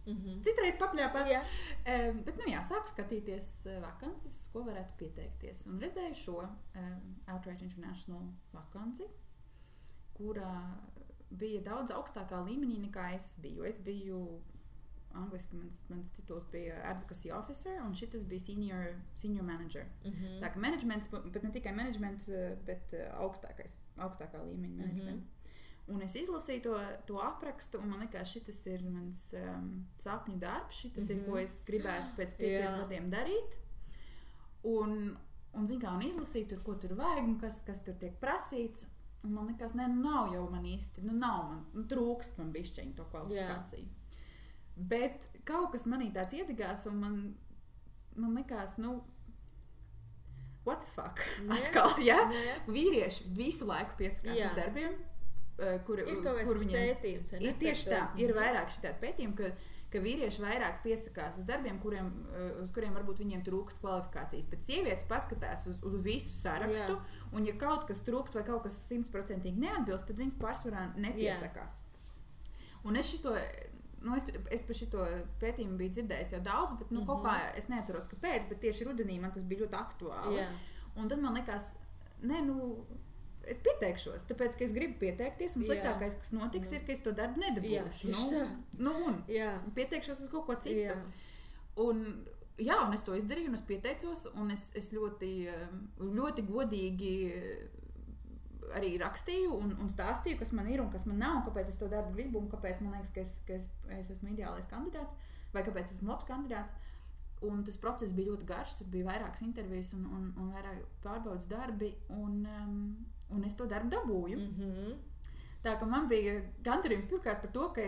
Citreiz papļāpāt. Jā. Bet, sāku skatīties vakances, ko varētu pieteikties. Un redzēju šo Outrage International vakanci, kurā bija daudz augstākā līmenī nekā es biju. Es biju, angliski mans tituls bija Advocacy Officer, un šitas bija Senior Manager. Tā ka managements, bet ne tikai managements, bet augstākā līmeņa management. Un es izlasīju to aprakstu, un man likās, šitas ir mans sapņu darbs, šitas ir, ko es gribētu pēc 5 gadiem darīt. Un izlasīju tur, ko tur vajag, un kas tur tiek prasīts. Un man likās, nav jau man īsti, trūkst man bišķiņu to kvalifikāciju. Bet kaut kas manī tāds iedigās, un man likās, what the fuck? Atkal, Vīrieši visu laiku piesakās uz darbiem. Ir kaut kāds pētījums. Ir tieši tā, ir vairāk šitādi pētījumi, ka vīrieši vairāk piesakās uz darbiem, uz kuriem varbūt viņiem trūkst kvalifikācijas. Bet sievietes paskatās uz visu sarakstu, un ja kaut kas trūkst vai kaut kas 100% neatbilst, tad viņas pārsvarā nepiesakās. Un es par šito pētījumu biju dzirdējis jau daudz, bet kaut kā es neatceros, kāpēc, bet tieši rudenī man tas bija ļoti aktuāli. Un tad man likās, es pieteikšos, tāpēc, ka es gribu pieteikties, un sliktākais, kas notiks, ir, ka es to darbu nedabūšu. Un pieteikšos uz kaut ko citu. Un es to izdarīju, un es pieteicos, un es ļoti, ļoti godīgi arī rakstīju un stāstīju, kas man ir un kas man nav, un kāpēc es to darbu gribu, un kāpēc man liekas, ka es esmu ideālais kandidāts, vai kāpēc esmu labs kandidāts. Un tas process bija ļoti garš, tur bija vairākas intervijas un vairāk pārbaudas darbi, un es to darbu dabūju. Tā ka man bija gandarījums pirmkārt par to, ka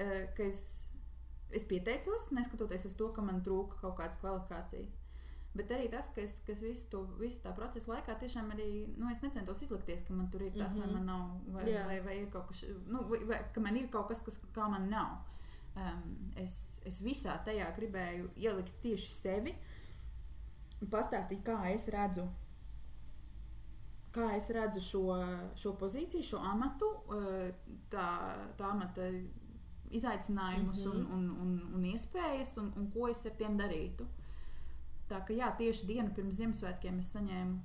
es pieteicos, neskatoties uz to, ka man trūka kaut kādas kvalifikācijas. Bet arī tas, ka es visu tā procesa laikā tiešām arī, es necentos izlikties, ka man tur ir tas, vai man nav, vai ir kaut kas, vai ka man ir kaut kas, kā man nav. Es visā tajā gribēju ielikt tieši sevi, pastāstīt, kā es redzu šo pozīciju, šo amatu, tā amata izaicinājumus un iespējas, un ko es ar tiem darītu. Tā ka tieši dienu pirms Ziemassvētkiem es saņēmu,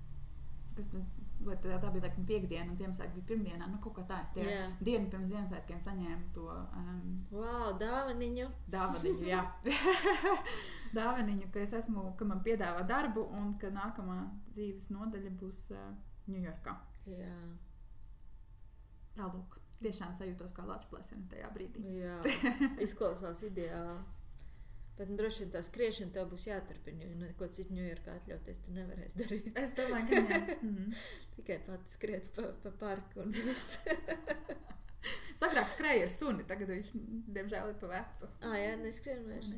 tā bija laikam piekdiena, un Ziemassvētki bija pirmdienā, kaut kā tā es dienu pirms Ziemassvētkiem saņēmu to dāvaniņu. Dāvaniņu, jā. Dāvaniņu, ka man piedāvā darbu, un ka nākamā dzīves nodaļa būs Ņujorkā. Jā. Tālūk, tiešām sajūtos kā Latvijas tajā brīdī. Jā, izklausās ideāli. Bet droši vien tā skriešana tev būs jāturpina, jo neko citu Ņujorkā atļauties tu nevarēsi darīt. Es domāju, ka jā. Tikai pati skriet pa parku un viss. Sagrāk skrēja ar suni, tagad viņš, diemžēl, ir pa vecu. Jā, neskrien vairs.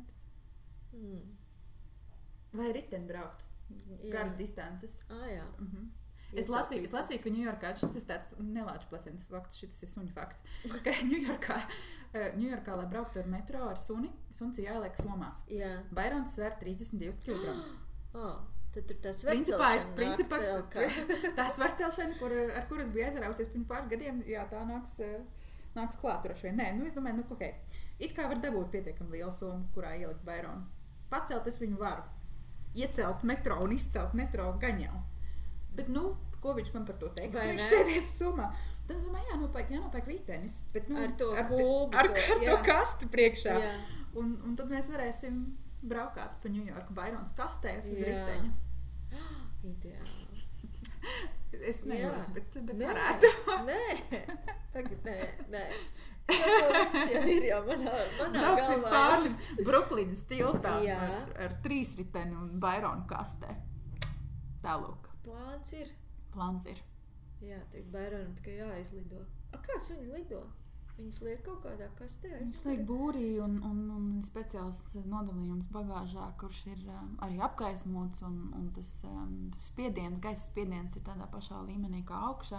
Vai riteni braukt? Garas distances. Jā. Es lasīju, ka Ņujorkā, šis tāds nelāčplesens fakts, šis ir suņu fakts, ka Ņujorkā, lai brauktu ar metro ar suni, suns ir jāieliek somā. Jā. Byrons sver 32 kg. Tad tur tā svarcelšana Principā, tā svarcelšana, ar kuras bija aizrausies pirms pāris gadiem, tā nāks klāt droši vien. Nē, es domāju, it kā var dabūt pietiekami lielu somu, kurā ielikt Byronu. Pacelt es viņu varu. Iecelt metro un izcelt metro gan jau. Bet, ko viņš man par to teiks? Viņš sēdēs somā. Tad es domāju, jānopērk ritenis. Bet, ar to kūbu. Ar to kastu priekšā. Un tad mēs varēsim braukāt pa Ņujorku Byrons kastēs uz riteņa. Ideāli. Es nejos, bet varētu. Tagad nē. Šo viss jau ir jau manā brauksim galvā. Pāris Brooklynas tiltā ar 3 riteni un Byronu kastē. Tālūk. Plāns ir. Jā, tiek Byronam tikai jāizlido. Kā suņi lido? Viņas liek kaut kādā kastē? Viņas liek būrī un speciāls nodalījums bagāžā, kurš ir arī apgaismots, un tas gaisa spiediens ir tādā pašā līmenī kā augšā.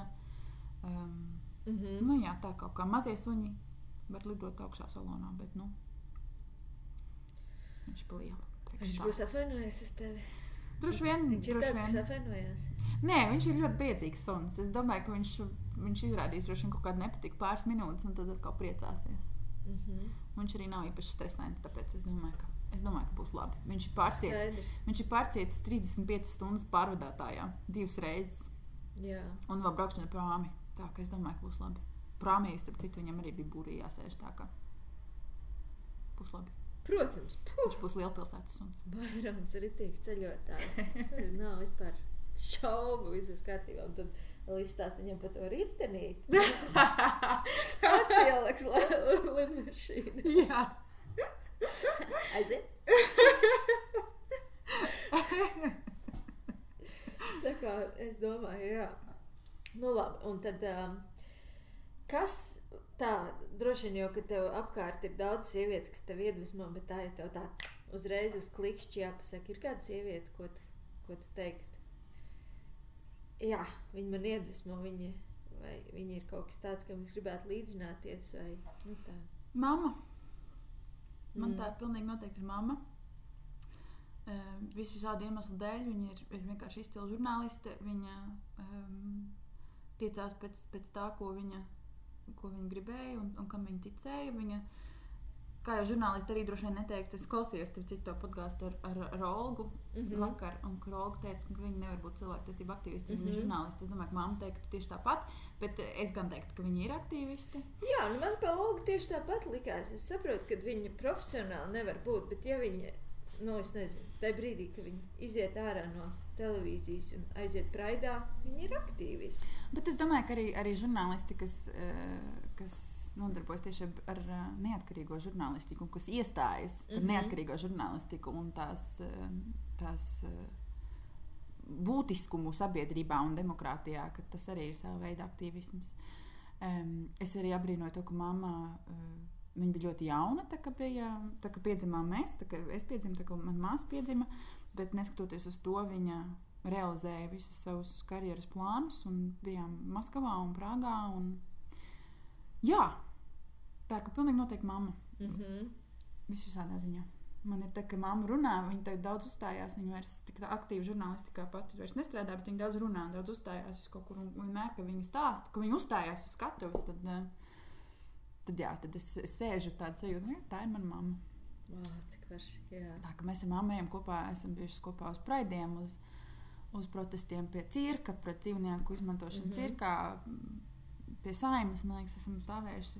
Tā kaut kā mazie suņi var lidot augšā salonā, bet viņš pa lielu. Viņš būs apvainojies uz tevi? Droši vien. Viņš ir tāds, kas apvainojas? Nē, viņš ir ļoti priecīgs suns. Es domāju, ka viņš izrādīs droši vien kaut kādu nepatiku pāris minūtes, un tad atkal priecāsies. Viņš arī nav īpaši stresains, tāpēc es domāju, ka būs labi. Viņš ir pārcietis 35 stundas pārvadātājā 2 reizes. Jā. Un vēl braukšana prāmi. Tā, ka es domāju, ka būs labi. Prāmī, starp citu, viņam arī bija būrī jāsēž, tā ka būs labi. Protams. Viņš būs lielpilsētas suns. Bairons ir ritīgs ceļotājs. Tur nav vispār šaubu, viss kārtībā. Un tad vēl izstāst viņam par to ritenīti. Atcielaks lidmašīna. Jā. Aiziet. Tā kā es domāju, jā. Nu labi, un tad kas tā, droši vien jau, ka tev apkārt ir daudz sievietes, kas tev iedvesmo, bet tā, ja tev tā uzreiz uz klikšķi jāpasaka, ir kāda sieviete, ko tu teikt? Jā, viņa man iedvesmo, vai viņa ir kaut kas tāds, kam es gribētu līdzināties, vai nu tā. Mamma. Man tā pilnīgi noteikti ir mamma. Visādi iemeslu dēļ. Viņa ir vienkārši izcila žurnāliste. Viņa tiecās pēc tā, ko viņa gribēja un kam viņa ticēja. Viņa, kā jau žurnālisti arī droši vien neteikt, es klausījos citu podcastu ar Olgu vakar, un kur Olga teica, ka viņa nevar būt cilvēktiesība aktīvisti, viņa ir žurnālisti. Es domāju, ka mamma teiktu tieši tāpat, bet es gan teiktu, ka viņi ir aktīvisti. Jā, nu man pa Olgu tieši tāpat likās. Es saprotu, ka viņa profesionāli nevar būt, bet ja viņa, es nezinu, tajā brīdī, ka viņa iziet ārā no televīzijas un aiziet praidā, viņa ir aktīvisti. Bet es domāju, ka arī žurnālisti, kas nodarbojas tieši ar neatkarīgo žurnālistiku un kas iestājas par neatkarīgo žurnālistiku un tās būtiskumu sabiedrībā un demokrātijā, ka tas arī ir sava veida aktīvisms. Es arī abrīnoju to, ka mamma, viņa bija ļoti jauna, tā kā piedzimām mēs, tā kā es piedzimu, tā kā man māsa piedzima, bet neskatoties uz to, viņa realizēja visus savus karjeras plānus un bijām Maskavā un Prāgā un jā, tā ka pilnīgi noteikti mamma. Visādā ziņā. Man ir tā, ka mamma runā, viņa tagad daudz uzstājās, viņa vairs tik aktīva žurnālistikā pati vairs nestrādā, bet viņa daudz runā, daudz uzstājās visu kaut kur un vienmēr, ka viņa stāsta, ka viņa uzstājās uz skatuves, tad es sēžu tādu sajūtu, tā ir mana mamma. Cik varši, jā. Tā, ka mēs ar mammējiem kopā esam bijušas kopā uz praidiem, uz protestiem pie cirka, pret dzīvnieku izmantošanu cirkā, pie Saeimas, man liekas, esam stāvējuši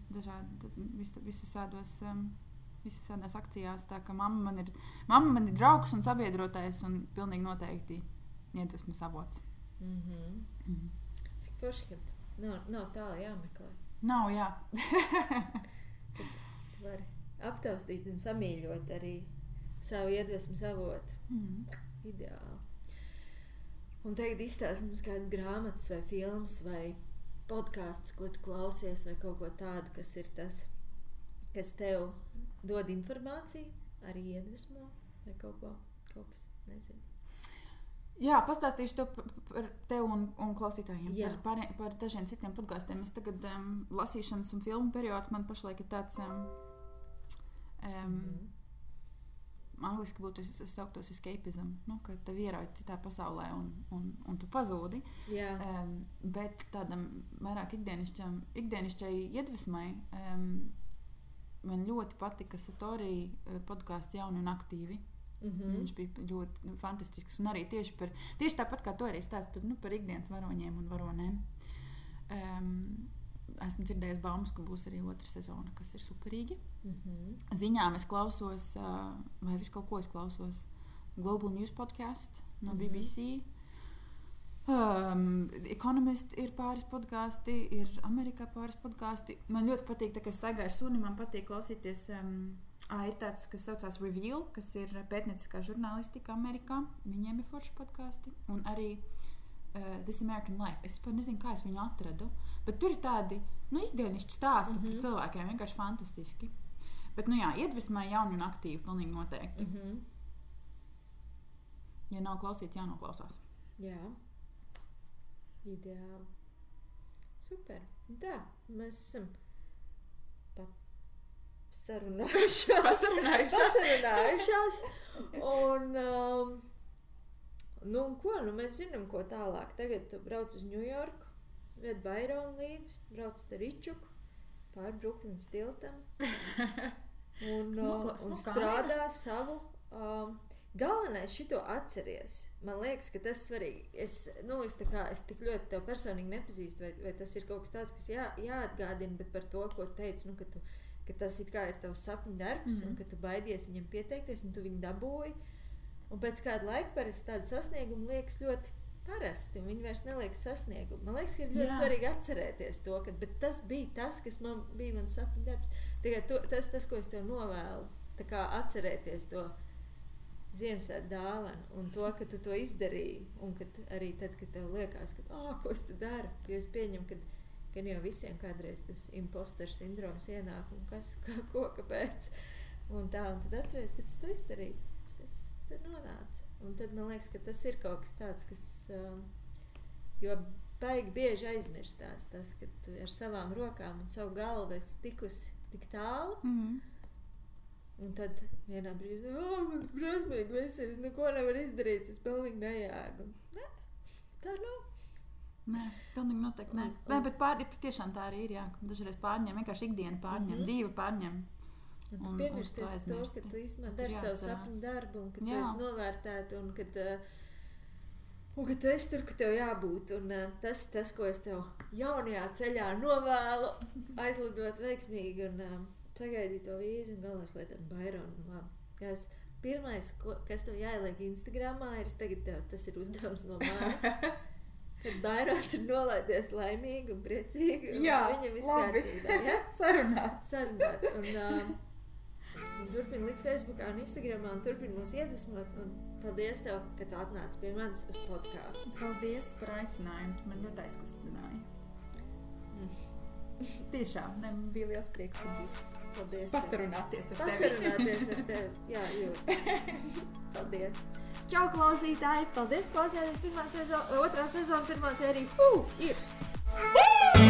visādās akcijās, tā ka mamma man ir draugs un sabiedrotais un pilnīgi noteikti iedvesmas avots. Cik forši, kad nav tālu jāmeklē. Nav, jā. Kad tu vari aptaustīt un samīļot arī savu iedvesmas avotu. Ideāli. Un tagad izstāst mums kādu grāmatas vai filmas vai podcasts, ko tu klausies, vai kaut ko tādu, kas ir tas, kas tev dod informāciju, arī iedvesmo, vai kaut kas, nezinu. Jā, pastāstīšu to par tev un klausītājiem, par dažiem citiem podkastiem. Es tagad lasīšanas un filmu periods man pašlaik ir tāds, angliski būtu sauktos escapism, ka tev ierauj citā pasaulē un tu pazūdi. Bet tādam vairāk ikdienišķai iedvesmai man ļoti patika Satori podcasts Jauni un aktīvi. Viņš bija ļoti fantastisks un arī tieši tāpat kā tu arī stāst par ikdienas varoņiem un varonēm. Esmu dzirdējis baumas, ka būs arī 2. sezona, kas ir superīgi. Ziņām es klausos, vai visu kaut ko es klausos, Global News podcast no BBC. Economist ir pāris podkasti, ir Amerikā pāris podkasti. Man ļoti patīk, tā kā es staigāju ar suni, man patīk klausīties. Ir tāds, kas saucās Reveal, kas ir pētnieciskā žurnālistika Amerikā. Viņiem ir forši podkasti. Un arī This American Life. Es nezinu, kā es viņu atradu, bet tur ir tādi ikdienišķi stāsti par cilvēkiem, vienkārši fantastiski. Bet, iedvesmai jauni un aktīvi, pilnīgi noteikti. Ja nav klausīts, jānoklausās. Jā. Ideāli. Super. Tā, mēs esam pasarunājušās. Un ko? Mēs zinām, ko tālāk. Tagad tu brauc uz Ņujorku, ved Baironu līdzi, brauc te Ričuku, pāri Bruklinas tiltam un Smuka strādā savu. Galvenais šito atceries. Man liekas, ka tas svarīgi. Es tik ļoti tev personīgi nepazīstu, vai tas ir kaut kas tāds, kas jāatgādina, bet par to, ko teici, ka tas it kā ir tavs sapņu darbs, un ka tu baidies viņam pieteikties, un tu viņu dabūji. Un pēc kāda laika parasti tāda sasnieguma liekas ļoti parasti, un viņi vairs neliekas sasniegumu. Man liekas, ka ir ļoti svarīgi atcerēties to, bet tas bija tas, kas man bija mans sapņu darbs. Tikai tas, ko es tev novēlu, tā kā atcerēties to Ziemassvētku dāvanu un to, ka tu to izdarīji, un kad arī tad, kad tev liekas, ka, ko es te daru, jo es pieņemu, ka jau visiem kādreiz tas imposter sindroms ienāk, un kāpēc, un tad atceries, bet es to izdarīju, es te nonācu, un tad man liekas, ka tas ir kaut kas tāds, kas, jo baigi bieži aizmirstās tas, ka tu ar savām rokām un savu galvu esi tikusi tik tālu, un tad vienā brīdī, man brasmīgi veselis, neko nevar izdarīt, es pilnīgi nejāgu. Nē, tā nav. Nē, pilnīgi noteikti nē. Nē, bet tiešām tā arī ir, jā. Dažreiz pārņem, vienkārši ikdiena pārņem, dzīve pārņem. Un tu piemirsties to, ka tu īstenībā dari savu sapņu darbu, un ka tu esi novērtēta, un ka tu esi tur, ka tev jābūt. Un tas, ko es tev jaunajā ceļā novēlu, aizlidot veiksmīgi un sagaidīt to vīzi un galvenais lietot Baironu. Labi. Pirmais, kas tev jāieliek Instagramā, ir tas ir uzdevums no manis. Kad Bairons ir nolaidies laimīgi un priecīgi. Un viņam viss kārtībā. Ja? Sarunāts. Un turpin likt Facebookā un Instagramā un turpin mūs iedvesmot. Un paldies tev, ka tu atnāc pie manis uz podcastu. Paldies par aicinājumu. Tu man ļoti aizkustināji. Tiešām, man bija liels prieks, ka bija. Paldies. Pasarunāties ar tevi. Jā, jūt. Paldies. Čau, klausītāji! Paldies, klausījāties 2. sezona, 1. sērija. Ir!